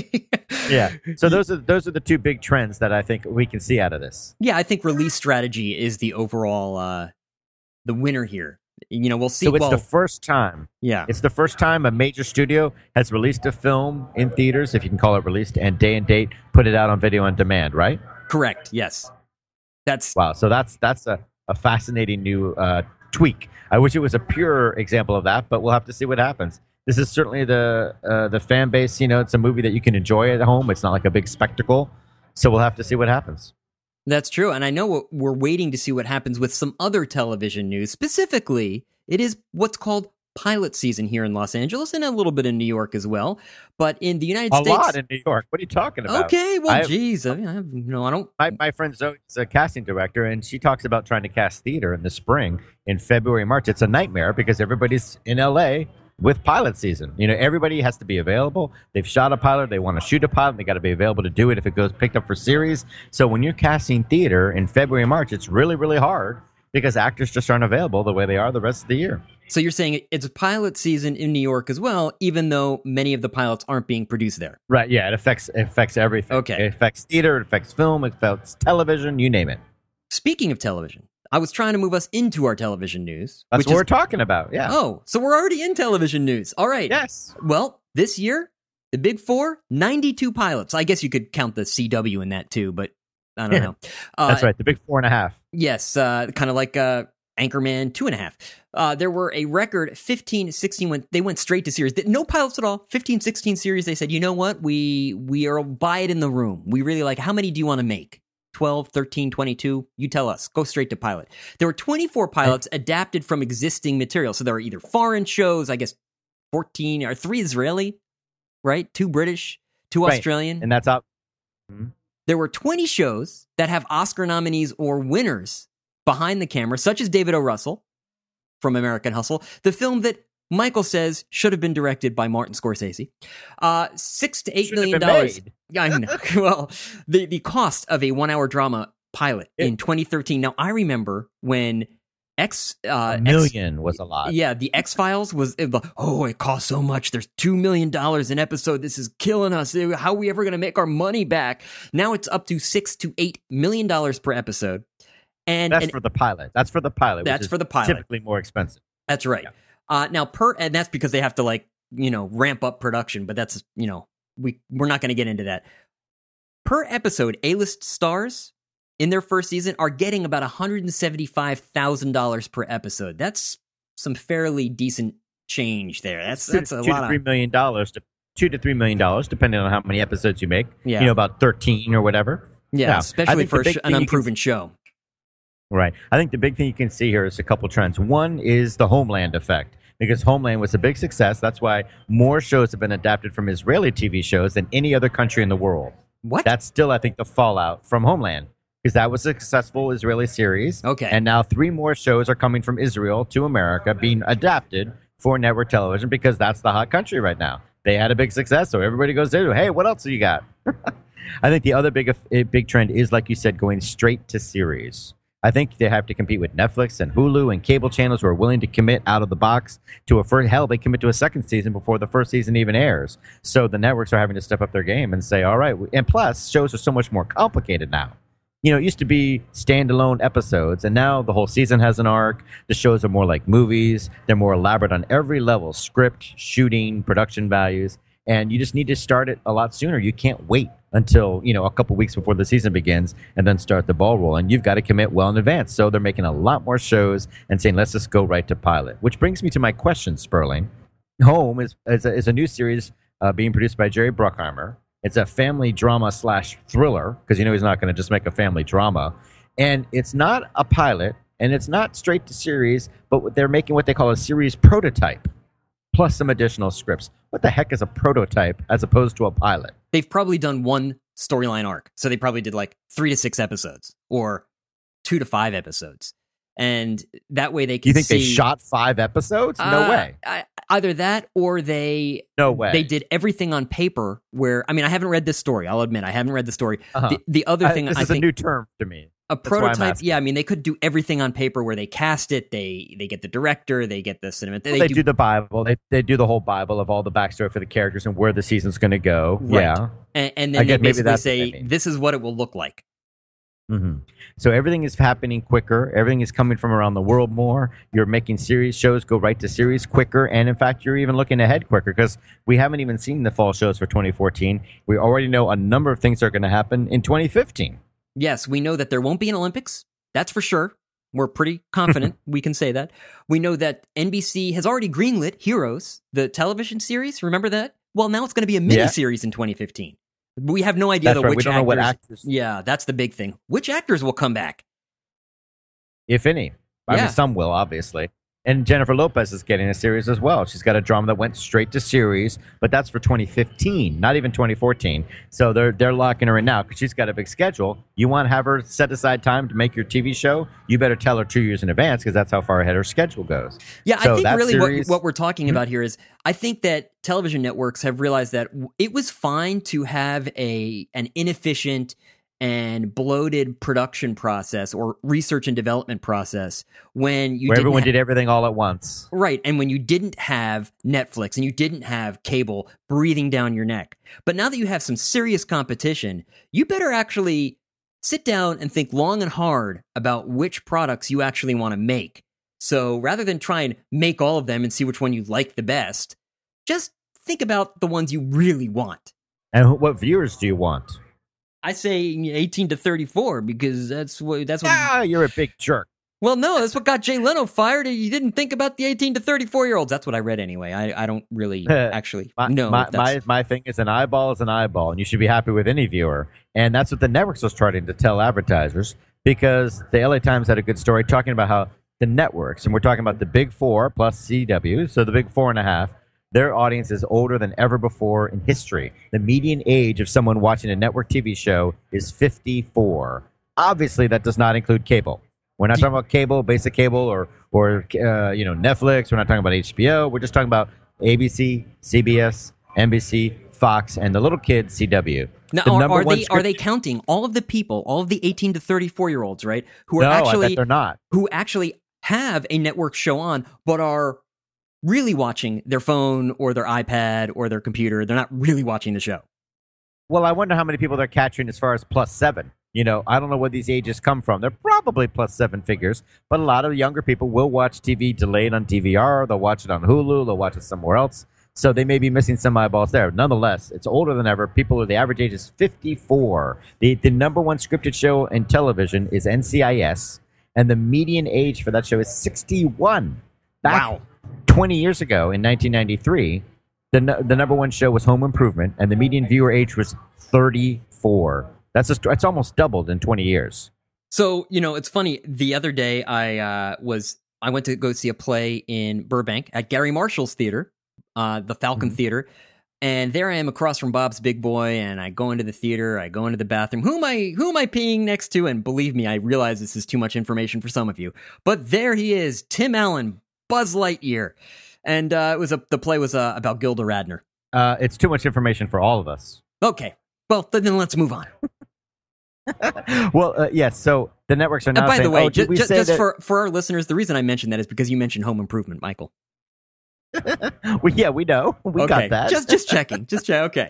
Yeah. So those are those are the two big trends that I think we can see out of this. Yeah, I think release strategy is the overall uh, the winner here. You know, we'll see. So it's well, the first time. yeah, It's the first time a major studio has released a film in theaters, if you can call it released, and day and date, put it out on video on demand, right? correct. Yes, that's Wow. So that's that's a, a fascinating new uh, tweak. I wish it was a pure example of that, but we'll have to see what happens. This is certainly the uh, the fan base. You know, it's a movie that you can enjoy at home. It's not like a big spectacle. So we'll have to see what happens. that's true. And I know what- we're waiting to see what happens with some other television news. Specifically, it is what's called pilot season here in Los Angeles and a little bit in New York as well. But in the United A States, lot in New York. What are you talking about? okay, well, I have- geez, I, I, you know, I don't. My, my friend Zoe's a casting director, and she talks about trying to cast theater in the spring, in February, March. It's a nightmare because everybody's in L A with pilot season. You know, everybody has to be available. They've shot a pilot. They want to shoot a pilot. They got to be available to do it if it goes picked up for series. So when you're casting theater in February, March, it's really, really hard because actors just aren't available the way they are the rest of the year. So you're saying it's pilot season in New York as well, even though many of the pilots aren't being produced there. Right. Yeah. It affects, it affects everything. Okay. It affects theater. It affects film. It affects television. You name it. Speaking of television, I was trying to move us into our television news. That's which what is, we're talking about. Yeah. Oh, so we're already in television news. All right. Yes. Well, this year, the Big Four, ninety-two pilots. I guess you could count the C W in that too, but I don't Yeah. know. Uh, That's right. The big four and a half. Yes, uh, kind of like uh, Anchorman two and a half. Uh, there were a record fifteen, sixteen. Went, they went straight to series. No pilots at all. fifteen, sixteen series. They said, you know what? We we are buy it in the room. We really like. How many do you want to make? twelve, thirteen, twenty-two? You tell us. Go straight to pilot. There were twenty-four pilots adapted from existing material. So there are either foreign shows, I guess fourteen, or three Israeli, right? Two British, two Right. Australian. And that's up. There were twenty shows that have Oscar nominees or winners behind the camera, such as David O. Russell from American Hustle, the film that Michael says should have been directed by Martin Scorsese. Uh, six to eight Should have million been dollars. made. Yeah, I know. Well, the, the cost of a one-hour drama pilot It- in twenty thirteen. Now, I remember when X... Uh, A X- million was a lot. yeah, the X Files was it was like, oh, it costs so much. There's two million dollars an episode. This is killing us. How are we ever going to make our money back? Now it's up to six to eight million dollars per episode, and, That's and for the pilot. That's for the pilot. which That's is for the pilot. Typically more expensive. that's right. Yeah. Uh, now per and that's because they have to like you know ramp up production. But that's you know we we're not going to get into that. Per episode, A-list stars in their first season are getting about one hundred seventy-five thousand dollars per episode. That's some fairly decent change there. That's two, that's a two lot to three of million dollars to two to three million dollars, depending on how many episodes you make. Yeah. You know, about thirteen or whatever. yeah, Yeah. I especially think for the a sh- big an thing you unproven show. Right. I think the big thing you can see here is a couple trends. One is the Homeland effect, because Homeland was a big success. That's why more shows have been adapted from Israeli T V shows than any other country in the world. What? That's still, I think, the fallout from Homeland, because that was a successful Israeli series. Okay. And now three more shows are coming from Israel to America, being adapted for network television, because that's the hot country right now. They had a big success, so everybody goes there. Hey, what else do you got? I think the other big big trend is, like you said, going straight to series. I think they have to compete with Netflix and Hulu and cable channels who are willing to commit out of the box to a first. Hell, they commit to a second season before the first season even airs. So the networks are having to step up their game and say, all right. And plus, shows are so much more complicated now. You know, it used to be standalone episodes, and now the whole season has an arc. The shows are more like movies. They're more elaborate on every level: script, shooting, production values. And you just need to start it a lot sooner. You can't wait until, you know, a couple weeks before the season begins and then start the ball rolling. You've got to commit well in advance. So they're making a lot more shows and saying, let's just go right to pilot. Which brings me to my question, Sperling. Home is, is, a, is a new series uh, being produced by Jerry Bruckheimer. It's a family drama slash thriller, because you know he's not going to just make a family drama. And it's not a pilot, and it's not straight to series, but they're making what they call a series prototype, plus some additional scripts. What the heck is a prototype as opposed to a pilot? They've probably done one storyline arc. So they probably did like three to six episodes or two to five episodes. And that way they can You think see, they shot five episodes? No Uh, way. I, either that or they No way. they did everything on paper where, I mean, I haven't read this story. I'll admit I haven't read the story. Uh-huh. The, the other I- thing this I is think a new term to me. a That's why I'm prototype, asking. yeah, I mean, they could do everything on paper where they cast it, they they get the director, they get the cinema. They, Well, they do, do the Bible. They they do the whole Bible of all the backstory for the characters and where the season's going to go. Right. Yeah. and, and I then they get maybe basically that's what they say, mean. this is what it will look like. hmm So everything is happening quicker. Everything is coming from around the world more. You're making series shows go right to series quicker, and in fact, you're even looking ahead quicker, because we haven't even seen the fall shows for twenty fourteen. We already know a number of things are going to happen in twenty fifteen. Yes, we know that there won't be an Olympics. That's for sure. We're pretty confident we can say that. We know that N B C has already greenlit Heroes, the television series. Remember that? Well, now it's going to be a Yeah. miniseries in twenty fifteen. We have no idea That's though, right. which We don't actors. know what actors, Yeah, that's the big thing. Which actors will come back? if any. I Yeah. mean, some will, obviously. And Jennifer Lopez is getting a series as well. She's got a drama that went straight to series, but that's for twenty fifteen, not even twenty fourteen. So they're they're locking her in now because she's got a big schedule. You want to have her set aside time to make your T V show? You better tell her two years in advance, because that's how far ahead her schedule goes. Yeah, So I think that really series- what, what we're talking Mhm. about here is I think that television networks have realized that w- it was fine to have a an inefficient and bloated production process or research and development process when you Where didn't everyone ha- did everything all at once. right, and when you didn't have Netflix and you didn't have cable breathing down your neck. But now that you have some serious competition, you better actually sit down and think long and hard about which products you actually want to make. So rather than try and make all of them and see which one you like the best, just think about the ones you really want. And wh- what viewers do you want? I say eighteen to thirty-four because that's what that's what. Ah, you're a big jerk. Well, no, that's what got Jay Leno fired. You didn't think about the eighteen to thirty-four year olds. That's what I read anyway. I, I don't really actually My, know. my, if that's- my, my thing is an eyeball is an eyeball, and you should be happy with any viewer. And that's what the networks was trying to tell advertisers, because the L A Times had a good story talking about how the networks, and we're talking about the big four plus C W, so the big four and a half, their audience is older than ever before in history. The median age of someone watching a network T V show is fifty-four. Obviously, that does not include cable. We're not talking about cable, basic cable, or or uh, you know Netflix. We're not talking about H B O. We're just talking about A B C, C B S, N B C, Fox, and the little kids C W. Now, The are, number are one they script- are they counting all of the people, all of the eighteen to thirty-four year olds, right? Who are No, I actually bet they're not. who actually have a network show on, but are really watching their phone or their iPad or their computer. They're not really watching the show. Well, I wonder how many people they're capturing as far as plus seven. You know, I don't know where these ages come from. They're probably plus seven figures, but a lot of younger people will watch T V delayed on D V R. They'll watch it on Hulu. They'll watch it somewhere else. So they may be missing some eyeballs there. Nonetheless, it's older than ever. People, the average age is fifty-four. The, the number one scripted show in television is N C I S, and the median age for that show is sixty-one. Back Wow. twenty years ago in nineteen ninety-three, the, the number one show was Home Improvement, and the median viewer age was thirty-four. That's a, it's almost doubled in twenty years. So, you know, it's funny. The other day I uh, was, I went to go see a play in Burbank at Gary Marshall's theater. Uh, the Falcon Mhm. Theater, and there I am across from Bob's Big Boy, and I go into the theater, I go into the bathroom. Who am I? Who am I peeing next to? And believe me, I realize this is too much information for some of you, but there he is, Tim Allen, Buzz Lightyear, and uh, it was a the play was uh, about Gilda Radner. Uh, it's too much information for all of us. Okay, well then let's move on. Well, uh, yes. So the networks are now And by saying, the way, oh, did ju- we ju- say just that? for for our listeners, the reason I mentioned that is because you mentioned Home Improvement, Michael. well, yeah, we know. We okay, got that. just just checking, just check. Okay.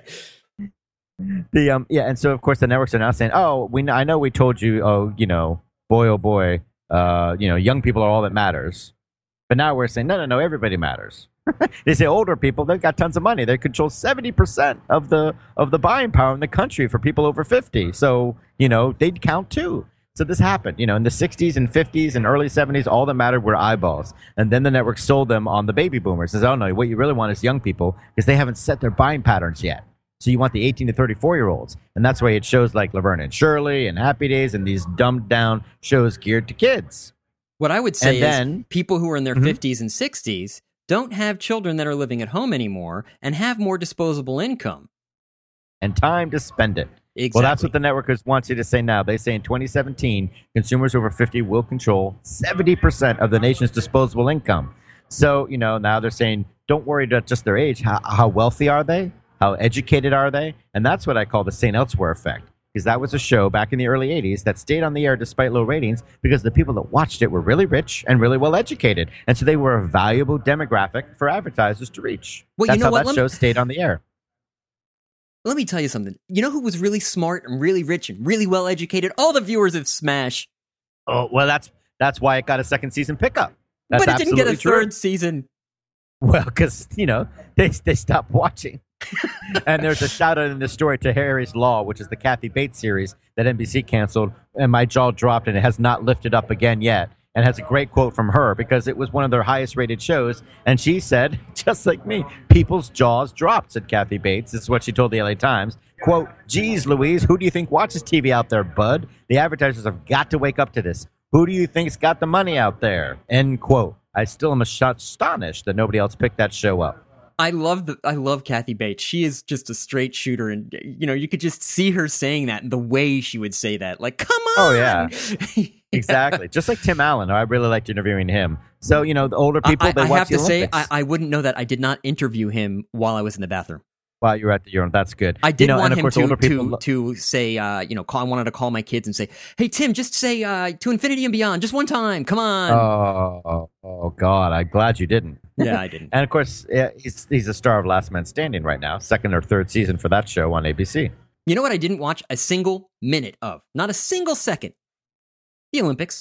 The um yeah, and so of course the networks are now saying, oh, we kn- I know we told you, oh, you know, boy oh boy, uh, you know, young people are all that matters, but now we're saying no, no, no, everybody matters. They say older people, they've got tons of money, they control seventy percent of the of the buying power in the country for people over fifty, so you know they'd count too. So this happened, you know, in the sixties and fifties and early seventies, all that mattered were eyeballs. And then the network sold them on the baby boomers. Says, oh, no, what you really want is young people because they haven't set their buying patterns yet. So you want the eighteen to thirty-four-year-olds. And that's why it shows like Laverne and Shirley and Happy Days and these dumbed-down shows geared to kids. What I would say And then- is people who are in their Mhm. fifties and sixties don't have children that are living at home anymore and have more disposable income. And time to spend it. Exactly. Well, that's what the networkers want you to say now. They say in twenty seventeen, consumers over fifty will control seventy percent of the nation's disposable income. So, you know, now they're saying, don't worry about just their age. How, how wealthy are they? How educated are they? And that's what I call the Saint Elsewhere effect. Because that was a show back in the early eighties that stayed on the air despite low ratings because the people that watched it were really rich and really well educated. And so they were a valuable demographic for advertisers to reach. Well, you That's know how what? that Let show me- stayed on the air. Let me tell you something. You know who was really smart and really rich and really well educated? All the viewers of Smash. Oh, well, that's that's why it got a second season pickup. That's but it didn't get a absolutely true. third season. Well, because, you know, they they stopped watching. And there's a shout out in this story to Harry's Law, which is the Kathy Bates series that N B C canceled. And my jaw dropped and it has not lifted up again yet. And has a great quote from her because it was one of their highest rated shows. And she said, just like me, people's jaws dropped, said Kathy Bates. This is what she told the L A Times. Quote, geez, Louise, who do you think watches T V out there, bud? The advertisers have got to wake up to this. Who do you think's got the money out there? End quote. I still am astonished that nobody else picked that show up. I love the I love Kathy Bates. She is just a straight shooter, and you know you could just see her saying that and the way she would say that. Like, come on! Oh, yeah. Exactly. Just like Tim Allen. I really liked interviewing him. So, you know, the older people, I, they I watch have the to say, Olympics. I, I wouldn't know that. I did not interview him while I was in the bathroom. While you were at the urinal, that's good. I did you know, want and of him course, to older people to lo- to say, uh, you know, call, I wanted to call my kids and say, "Hey, Tim, just say uh, to infinity and beyond, just one time. Come on." Oh, oh, oh, God! I'm glad you didn't. Yeah, I didn't. And of course, yeah, he's he's a star of Last Man Standing right now, second or third season for that show on A B C. You know what? I didn't watch a single minute of, not a single second. The Olympics.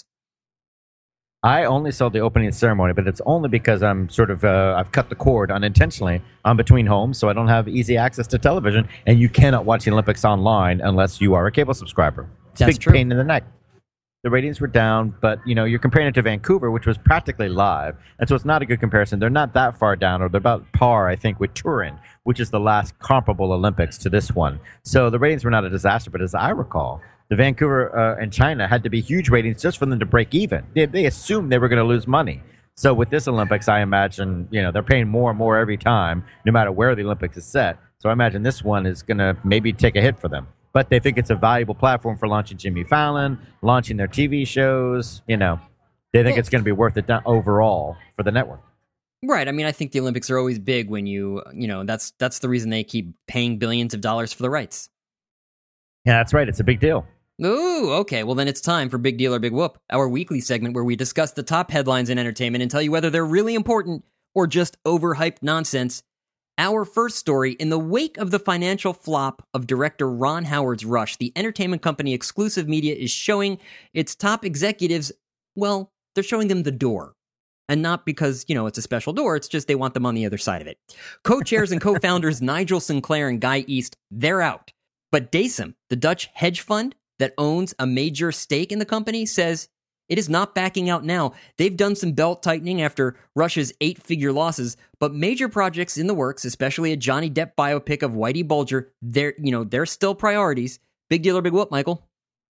I only saw the opening ceremony, but it's only because I'm sort of uh, I've cut the cord unintentionally. I'm between homes, so I don't have easy access to television, and you cannot watch the Olympics online unless you are a cable subscriber. It's a That's big true. pain in the neck. The ratings were down, but you know you're comparing it to Vancouver, which was practically live, and so it's not a good comparison. They're not that far down, or they're about par, I think, with Turin, which is the last comparable Olympics to this one. So the ratings were not a disaster, but as I recall, the Vancouver uh, and China had to be huge ratings just for them to break even. They, they assumed they were going to lose money. So with this Olympics, I imagine you know they're paying more and more every time, no matter where the Olympics is set. So I imagine this one is going to maybe take a hit for them. But they think it's a valuable platform for launching Jimmy Fallon, launching their T V shows. You know, they think Well- it's going to be worth it do- overall for the network. Right. I mean, I think the Olympics are always big when you, you know, that's that's the reason they keep paying billions of dollars for the rights. Yeah, that's right. It's a big deal. Ooh, okay. Well, then it's time for Big Deal or Big Whoop, our weekly segment where we discuss the top headlines in entertainment and tell you whether they're really important or just overhyped nonsense. Our first story, in the wake of the financial flop of director Ron Howard's Rush, the entertainment company Exclusive Media is showing its top executives, well, they're showing them the door. And not because, you know, it's a special door. It's just they want them on the other side of it. Co-chairs and co-founders Nigel Sinclair and Guy East, they're out. But DASM, the Dutch hedge fund that owns a major stake in the company, says it is not backing out now. They've done some belt tightening after Russia's eight-figure losses, but major projects in the works, especially a Johnny Depp biopic of Whitey Bulger, they're, you know, they're still priorities. Big deal or big whoop, Michael?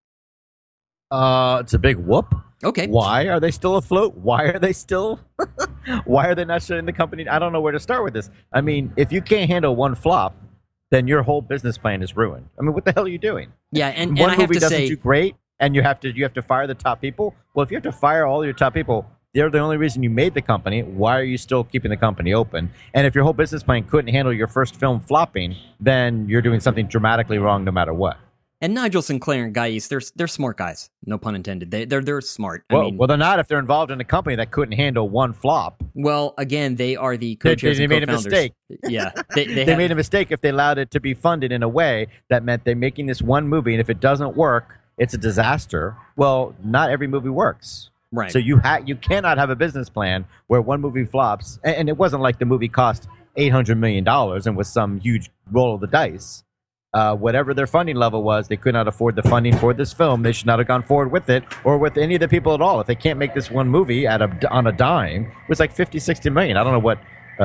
Uh, it's a big whoop. Okay. Why are they still afloat? Why are they still? Why are they not shutting the company? I don't know where to start with this. I mean, if you can't handle one flop, then your whole business plan is ruined. I mean, what the hell are you doing? Yeah, and, and one I have movie to doesn't say, do great, and you have to you have to fire the top people. Well, if you have to fire all your top people, they're the only reason you made the company. Why are you still keeping the company open? And if your whole business plan couldn't handle your first film flopping, then you're doing something dramatically wrong, no matter what. and Nigel Sinclair and Guy East, they're they're smart guys. No pun intended. They they're they're smart. I Well, mean, well, they're not if they're involved in a company that couldn't handle one flop. well, again, they are the They, co-chairs they and made a co-founders. mistake. Yeah, they they, They have- made a mistake if they allowed it to be funded in a way that meant they're making this one movie, and if it doesn't work, it's a disaster. Well, not every movie works. right. So you ha- you cannot have a business plan where one movie flops, and, and it wasn't like the movie cost eight hundred million dollars and was some huge roll of the dice. Uh, whatever their funding level was, they could not afford the funding for this film. They should not have gone forward with it or with any of the people at all. If they can't make this one movie at a, on a dime, it was like fifty, sixty million. I don't know what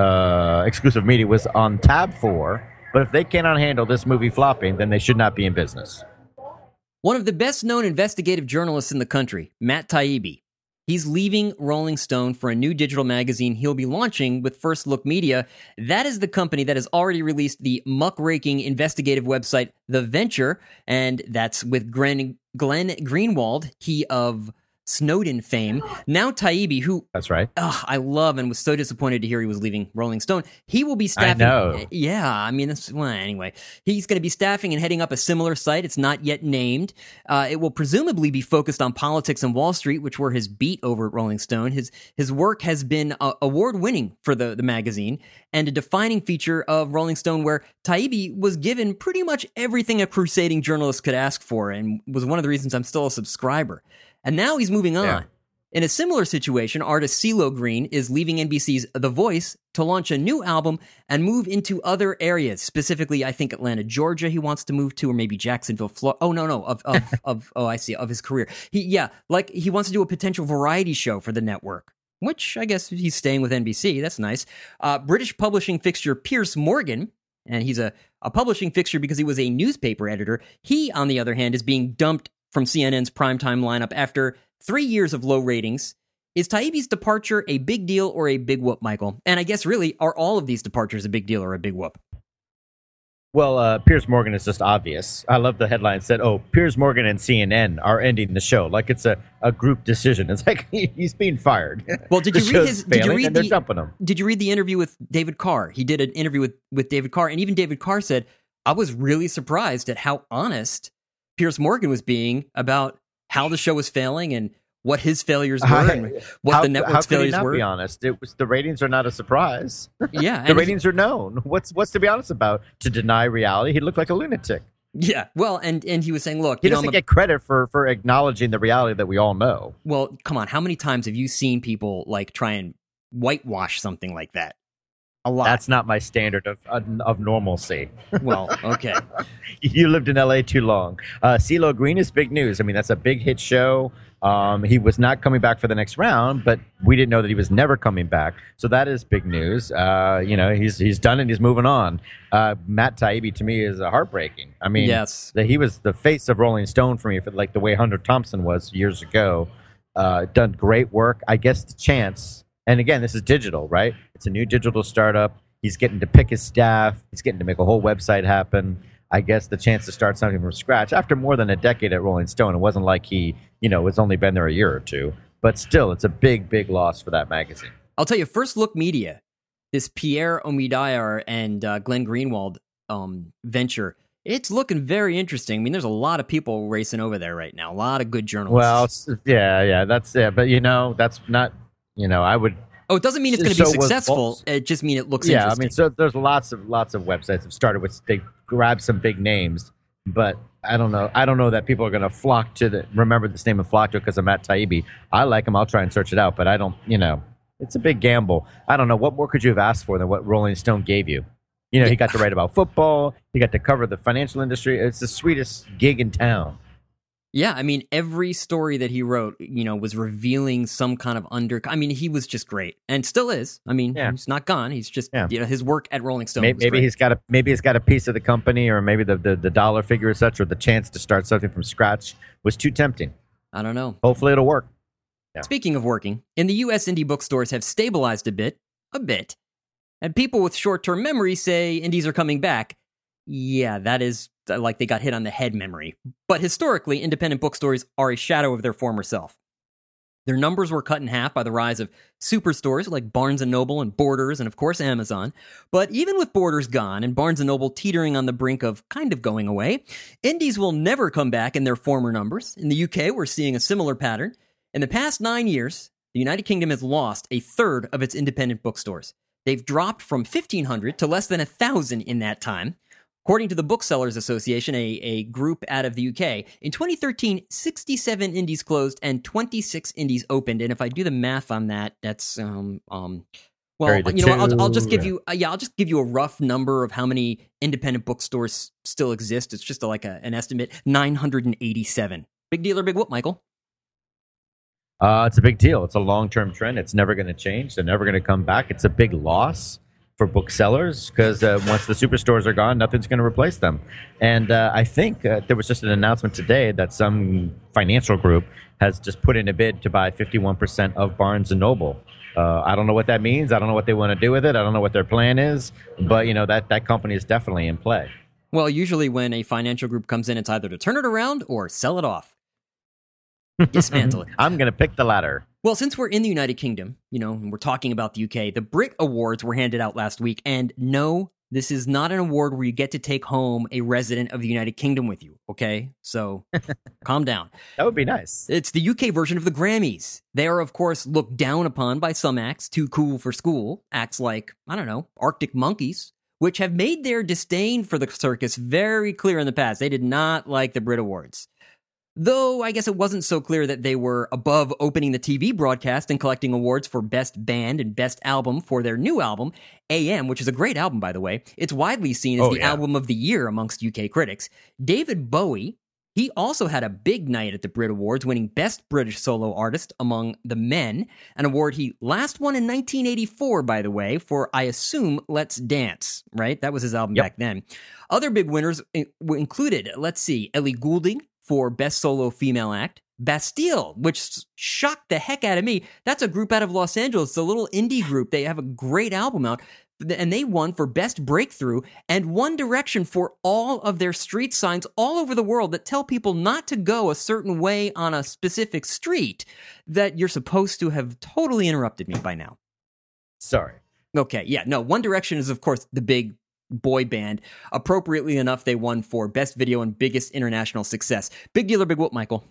uh, exclusive media was on tab for, but if they cannot handle this movie flopping, then they should not be in business. One of the best-known investigative journalists in the country, Matt Taibbi. He's leaving Rolling Stone for a new digital magazine he'll be launching with First Look Media. That is the company that has already released the muckraking investigative website, The Venture, and that's with Glenn, Glenn Greenwald, he of Snowden fame. Now Taibbi, who That's right. ugh, I love and was so disappointed to hear he was leaving Rolling Stone. He will be staffing. I know. Yeah, I mean, that's, well, anyway, he's going to be staffing and heading up a similar site. It's not yet named. Uh, it will presumably be focused on politics and Wall Street, which were his beat over at Rolling Stone. His his work has been uh, award winning for the the magazine and a defining feature of Rolling Stone, where Taibbi was given pretty much everything a crusading journalist could ask for, and was one of the reasons I'm still a subscriber. And now he's moving on. Yeah. In a similar situation, artist CeeLo Green is leaving N B C's The Voice to launch a new album and move into other areas. Specifically, I think Atlanta, Georgia, he wants to move to, or maybe Jacksonville, Florida. Oh no, no, of of of oh, I see, of his career. He yeah, like he wants to do a potential variety show for the network, which I guess he's staying with N B C. That's nice. Uh, British publishing fixture Piers Morgan, and he's a a publishing fixture because he was a newspaper editor. He, on the other hand, is being dumped from C N N's primetime lineup after three years of low ratings. Is Taibbi's departure a big deal or a big whoop, Michael? And I guess really, are all of these departures a big deal or a big whoop? Well, uh, Piers Morgan is just obvious. I love the headline said, oh, Piers Morgan and C N N are ending the show. Like it's a, a group decision. It's like he's being fired. Well, did The you read show's his? Did you failing, read and they're the? dumping him. Did you read the interview with David Carr? He did an interview with with David Carr, and even David Carr said, "I was really surprised at how honest Piers Morgan was being about how the show was failing and what his failures were I- and what how, the network's how could he failures not were." be honest? It was the ratings are not a surprise. Yeah, The and ratings are known. What's what's to be honest about? To deny reality, he looked like a lunatic. yeah. Well, and and he was saying, "Look, He you know, doesn't I'm a- get credit for for acknowledging the reality that we all know. well, come on, how many times have you seen people like try and whitewash something like that?" A lot. That's not my standard of of normalcy. Well, okay. You lived in L A too long. Uh, CeeLo Green is big news. I mean, that's a big hit show. Um, he was not coming back for the next round, but we didn't know that he was never coming back. So that is big news. Uh, you know, he's he's done it. He's moving on. Uh, Matt Taibbi to me is uh, heartbreaking. I mean, Yes. the, he was the face of Rolling Stone for me, for like the way Hunter Thompson was years ago. Uh, done great work. I guess the chance. And again, this is digital, right? It's a new digital startup. He's getting to pick his staff. He's getting to make a whole website happen. I guess the chance to start something from scratch after more than a decade at Rolling Stone. It wasn't like he, you know, has only been there a year or two. But still, it's a big, big loss for that magazine. I'll tell you, First Look Media, this Pierre Omidyar and uh, Glenn Greenwald um, venture, it's looking very interesting. I mean, there's a lot of people racing over there right now. A lot of good journalists. Well, it's- yeah, yeah, that's it. But, you know, that's not, you know, I would. oh, it doesn't mean it's going to so be was successful. Pulse. It just means it looks Yeah, I interesting. mean, so there's lots of lots of websites have started with, they grab some big names, but I don't know. I don't know that people are going to flock to the remember this name and flock to it because of Matt Taibbi. I like him. I'll try and search it out, but I don't. You know, it's a big gamble. I don't know. What more could you have asked for than what Rolling Stone gave you? You know, he got to write about football. He got to cover the financial industry. It's the sweetest gig in town. Yeah, I mean, every story that he wrote, you know, was revealing some kind of under. I mean, he was just great, and still is. I mean, yeah. he's not gone. He's just, yeah. you know, his work at Rolling Stone. Maybe, maybe he's got a maybe he's got a piece of the company, or maybe the, the the dollar figure as such, or the chance to start something from scratch was too tempting. I don't know. Hopefully, it'll work. Yeah. Speaking of working, in the U S, indie bookstores have stabilized a bit, a bit, and people with short-term memory say indies are coming back. Yeah, that is like they got hit on the head memory. But historically, independent bookstores are a shadow of their former self. Their numbers were cut in half by the rise of superstores like Barnes and Noble and Borders and, of course, Amazon. But even with Borders gone and Barnes and Noble teetering on the brink of kind of going away, indies will never come back in their former numbers. In the U K, we're seeing a similar pattern. In the past nine years, the United Kingdom has lost a third of its independent bookstores. They've dropped from fifteen hundred to less than one thousand in that time. According to the Booksellers Association, a, a group out of the U K, in twenty thirteen, sixty-seven indies closed and twenty-six indies opened. And if I do the math on that, that's um um well, you know, I'll, I'll just give you uh, yeah, I'll just give you a rough number of how many independent bookstores still exist. It's just a, like a, an estimate: nine hundred eighty-seven. Big deal or big whoop, Michael? Uh, it's a big deal. It's a long-term trend. It's never going to change. They're never going to come back. It's a big loss for booksellers because uh, once the superstores are gone, nothing's going to replace them. And uh, I think uh, there was just an announcement today that some financial group has just put in a bid to buy fifty-one percent of Barnes and Noble. Uh, I don't know what that means. I don't know what they want to do with it. I don't know what their plan is. But, you know, that, that company is definitely in play. Well, usually when a financial group comes in, it's either to turn it around or sell it off. Dismantle it. I'm going to pick the latter. Well, since we're in the United Kingdom, you know, and we're talking about the U K, the Brit Awards were handed out last week. And no, this is not an award where you get to take home a resident of the United Kingdom with you, okay? So calm down. That would be nice. It's the U K version of the Grammys. They are, of course, looked down upon by some acts, too cool for school. Acts like, I don't know, Arctic Monkeys, which have made their disdain for the circus very clear in the past. They did not like the Brit Awards. Though I guess it wasn't so clear that they were above opening the T V broadcast and collecting awards for Best Band and Best Album for their new album, A M, which is a great album, by the way. It's widely seen as oh, the yeah. album of the year amongst U K critics. David Bowie, he also had a big night at the Brit Awards, winning Best British Solo Artist among the men, an award he last won in nineteen eighty-four, by the way, for, I assume, Let's Dance, right? That was his album yep. back then. Other big winners included, let's see, Ellie Goulding for Best Solo Female Act, Bastille, which shocked the heck out of me. That's a group out of Los Angeles. It's a little indie group. They have a great album out, and they won for Best Breakthrough, and One Direction for all of their street signs all over the world that tell people not to go a certain way on a specific street that you're supposed to have totally interrupted me by now. Sorry. Okay, yeah, no, One Direction is, of course, the big boy band. Appropriately enough, they won for Best Video and Biggest International Success. Big deal or big whoop, Michael?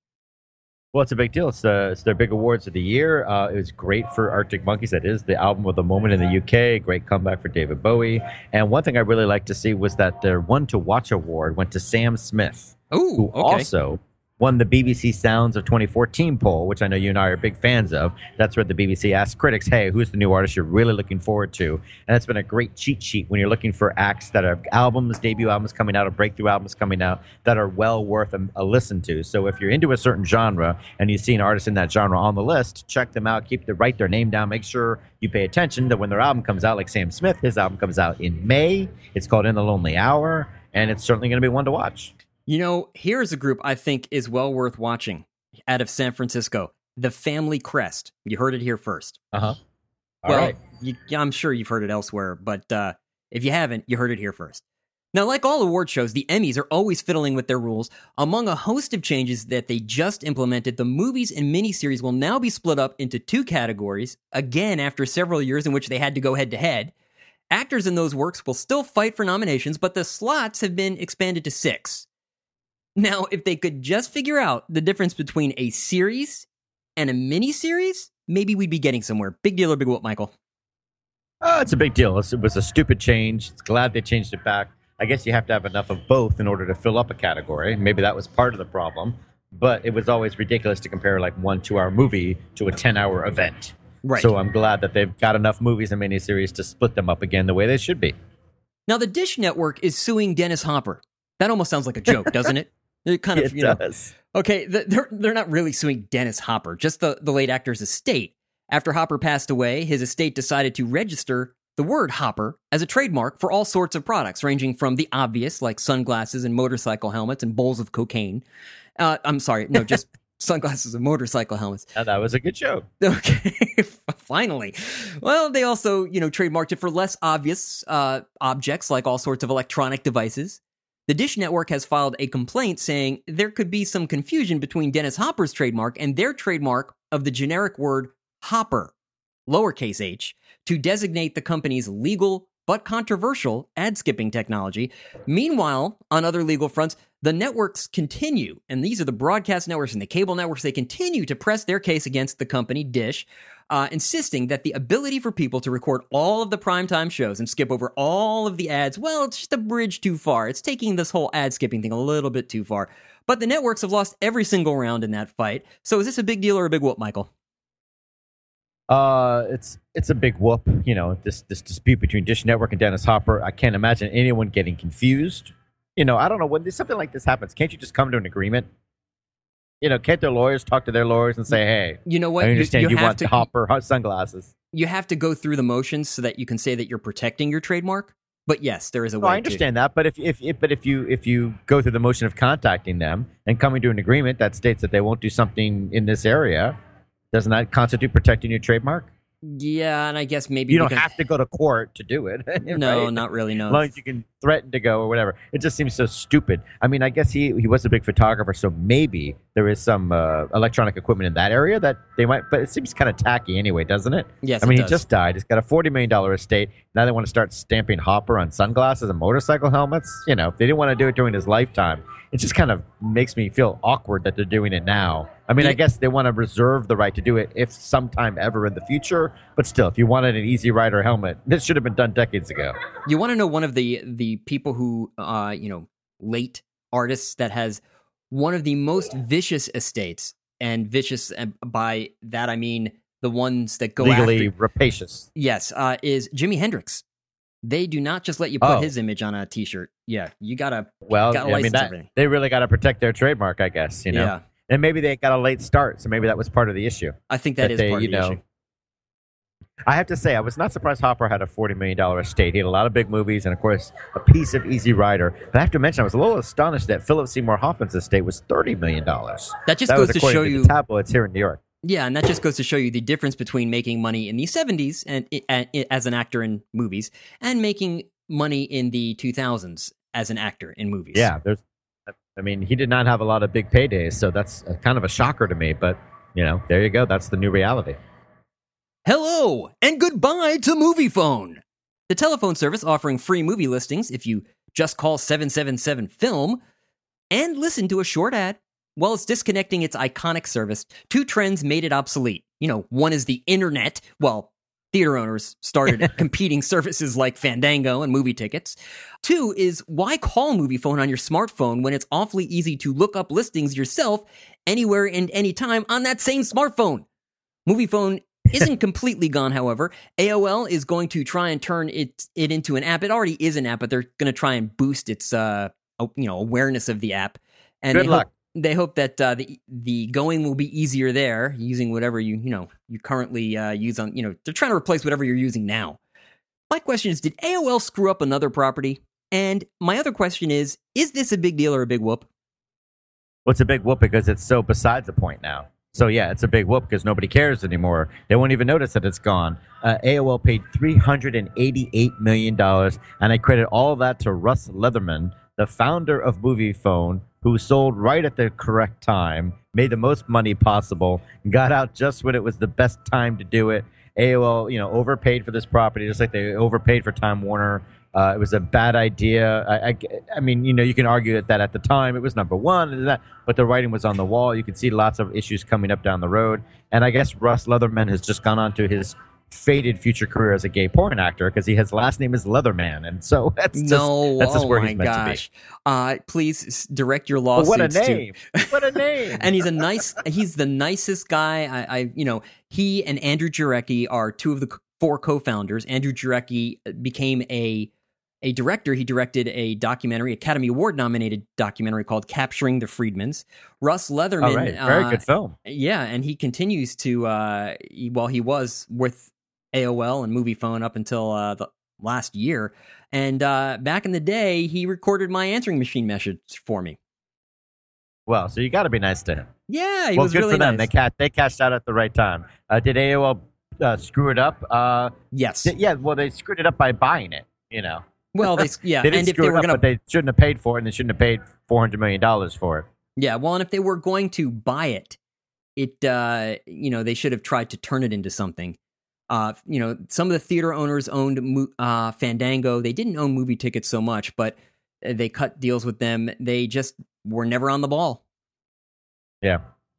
Well, it's a big deal. It's, the, it's their big awards of the year. Uh, it was great for Arctic Monkeys. That is the album of the moment in the U K. Great comeback for David Bowie. And one thing I really liked to see was that their One to Watch award went to Sam Smith, Ooh, who okay. also won the B B C Sounds of twenty fourteen poll, which I know you and I are big fans of. That's where the B B C asked critics, hey, who's the new artist you're really looking forward to? And it's been a great cheat sheet when you're looking for acts that have albums, debut albums coming out, or breakthrough albums coming out that are well worth a, a listen to. So if you're into a certain genre and you see an artist in that genre on the list, check them out, keep the, write their name down, make sure you pay attention that when their album comes out, like Sam Smith, his album comes out in May. It's called In the Lonely Hour, and it's certainly going to be one to watch. You know, here's a group I think is well worth watching out of San Francisco, The Family Crest. You heard it here first. Uh-huh. All well, right. you, I'm sure you've heard it elsewhere, but uh, if you haven't, you heard it here first. Now, like all award shows, the Emmys are always fiddling with their rules. Among a host of changes that they just implemented, the movies and miniseries will now be split up into two categories, again after several years in which they had to go head-to-head. Actors in those works will still fight for nominations, but the slots have been expanded to six. Now, if they could just figure out the difference between a series and a mini-series, maybe we'd be getting somewhere. Big deal or big whoop, Michael? Oh, it's a big deal. It was a stupid change. It's glad they changed it back. I guess you have to have enough of both in order to fill up a category. Maybe that was part of the problem. But it was always ridiculous to compare like one two-hour movie to a ten-hour event. Right. So I'm glad that they've got enough movies and miniseries to split them up again the way they should be. Now, the Dish Network is suing Dennis Hopper. That almost sounds like a joke, doesn't it? It kind of, it you know. does. Okay, they're they're not really suing Dennis Hopper, just the, the late actor's estate. After Hopper passed away, his estate decided to register the word Hopper as a trademark for all sorts of products, ranging from the obvious, like sunglasses and motorcycle helmets and bowls of cocaine. Uh, I'm sorry, no, just sunglasses and motorcycle helmets. Now, that was a good joke. Okay, finally. Well, they also, you know, trademarked it for less obvious uh, objects, like all sorts of electronic devices. The Dish Network has filed a complaint saying there could be some confusion between Dennis Hopper's trademark and their trademark of the generic word Hopper, lowercase h, to designate the company's legal but controversial ad-skipping technology. Meanwhile, on other legal fronts, the networks continue, and these are the broadcast networks and the cable networks, they continue to press their case against the company, Dish, uh, insisting that the ability for people to record all of the primetime shows and skip over all of the ads, well, it's just a bridge too far. It's taking this whole ad-skipping thing a little bit too far. But the networks have lost every single round in that fight. So is this a big deal or a big whoop, Michael? Uh, it's it's a big whoop, you know, this this dispute between Dish Network and Dennis Hopper. I can't imagine anyone getting confused. You know, I don't know, when this, something like this happens, can't you just come to an agreement? You know, can't their lawyers talk to their lawyers and say, hey, you know what? I understand you, you, you want to, Hopper sunglasses. You have to go through the motions so that you can say that you're protecting your trademark. But yes, there is a way. Oh, I understand to. that, but if, if if but if you if you go through the motion of contacting them and coming to an agreement that states that they won't do something in this area, doesn't that constitute protecting your trademark? Yeah, and I guess maybe you don't because, have to go to court to do it. No, right? not really. No, as long as you can threaten to go or whatever. It just seems so stupid. I mean, I guess he he was a big photographer, so maybe there is some uh, electronic equipment in that area that they might. But it seems kind of tacky anyway, doesn't it? Yes, I mean, it he does. just died. He's got a forty million dollar estate. Now they want to start stamping Hopper on sunglasses and motorcycle helmets. You know, if they didn't want to do it during his lifetime, it just kind of makes me feel awkward that they're doing it now. I mean, Yeah. I guess they want to reserve the right to do it if sometime ever in the future. But still, if you wanted an Easy Rider helmet, this should have been done decades ago. You want to know one of the the people who, uh, you know, late artists that has one of the most vicious estates, and vicious and by that I mean the ones that go Legally after. rapacious. Yes, uh, is Jimi Hendrix. They do not just let you put Oh. his image on a T-shirt. Yeah, you gotta. Well, gotta I mean, license that, everything. they really got to protect their trademark, I guess, you know? Yeah. And maybe they got a late start, so maybe that was part of the issue. I think that is they, part you of the know, issue. I have to say, I was not surprised Hopper had a forty million dollar estate. He had a lot of big movies and, of course, a piece of Easy Rider. But I have to mention, I was a little astonished that Philip Seymour Hoffman's estate was thirty million dollars. That just that goes was to according show to you. the tabloids here in New York. Yeah, and that just goes to show you the difference between making money in the seventies and, and as an actor in movies, and making money in the two thousands as an actor in movies. Yeah, there's. I mean, he did not have a lot of big paydays, so that's a, kind of a shocker to me. But, you know, there you go. That's the new reality. Hello and goodbye to MoviePhone, the telephone service offering free movie listings if you just call seven seven seven film and listen to a short ad while it's disconnecting its iconic service. Two trends made it obsolete. You know, one is the internet. Well, theater owners started competing services like Fandango and movie tickets. Two is, why call MoviePhone on your smartphone when it's awfully easy to look up listings yourself anywhere and anytime on that same smartphone? MoviePhone isn't completely gone, however. A O L is going to try and turn it it into an app. It already is an app, but they're going to try and boost its uh you know awareness of the app. And Good they luck. Hope, they hope that uh, the the going will be easier there, using whatever you you know you currently uh, use on you know they're trying to replace whatever you're using now. My question is, did A O L screw up another property? And my other question is, is this a big deal or a big whoop? Well, it's a big whoop because it's so besides the point now. So, yeah, it's a big whoop because nobody cares anymore. They won't even notice that it's gone. Uh, A O L paid three hundred eighty-eight million dollars, and I credit all of that to Russ Leatherman, the founder of MoviePhone, who sold right at the correct time, made the most money possible, got out just when it was the best time to do it. A O L, you know, overpaid for this property, just like they overpaid for Time Warner. Uh, it was a bad idea. I, I, I mean, you know, you can argue that, that at the time it was number one, and that, but the writing was on the wall. You could see lots of issues coming up down the road. And I guess Russ Leatherman has just gone on to his fated future career as a gay porn actor because he his last name is Leatherman, and so that's just, no, that's just oh where my he's meant gosh. to be. Uh, please s- direct your But lawsuits. what a name! To... What a name! And he's a nice. He's the nicest guy. I, I, you know, he and Andrew Jarecki are two of the c- four co-founders. Andrew Jarecki became a a director. He directed a documentary, Academy Award nominated documentary called "Capturing the Freedmans." Russ Leatherman, All right, very uh, good film. Yeah, and he continues to. Uh, he, well, he was with A O L and Moviefone up until uh, the last year, and uh, back in the day, he recorded my answering machine message for me. Well, so you got to be nice to him. Yeah, he well, was good really for them. nice. They ca- they cashed out at the right time. Uh, did A O L uh, screw it up? Uh, Yes. th- yeah. Well, they screwed it up by buying it. You know. Well, they yeah, They didn't and if screw they it were up, going but to they shouldn't have paid for it, and they shouldn't have paid four hundred million dollars for it. yeah, well, and if they were going to buy it, it uh, you know, they should have tried to turn it into something. Uh, you know, some of the theater owners owned mo- uh, Fandango. They didn't own movie tickets so much, but they cut deals with them. They just were never on the ball. Yeah.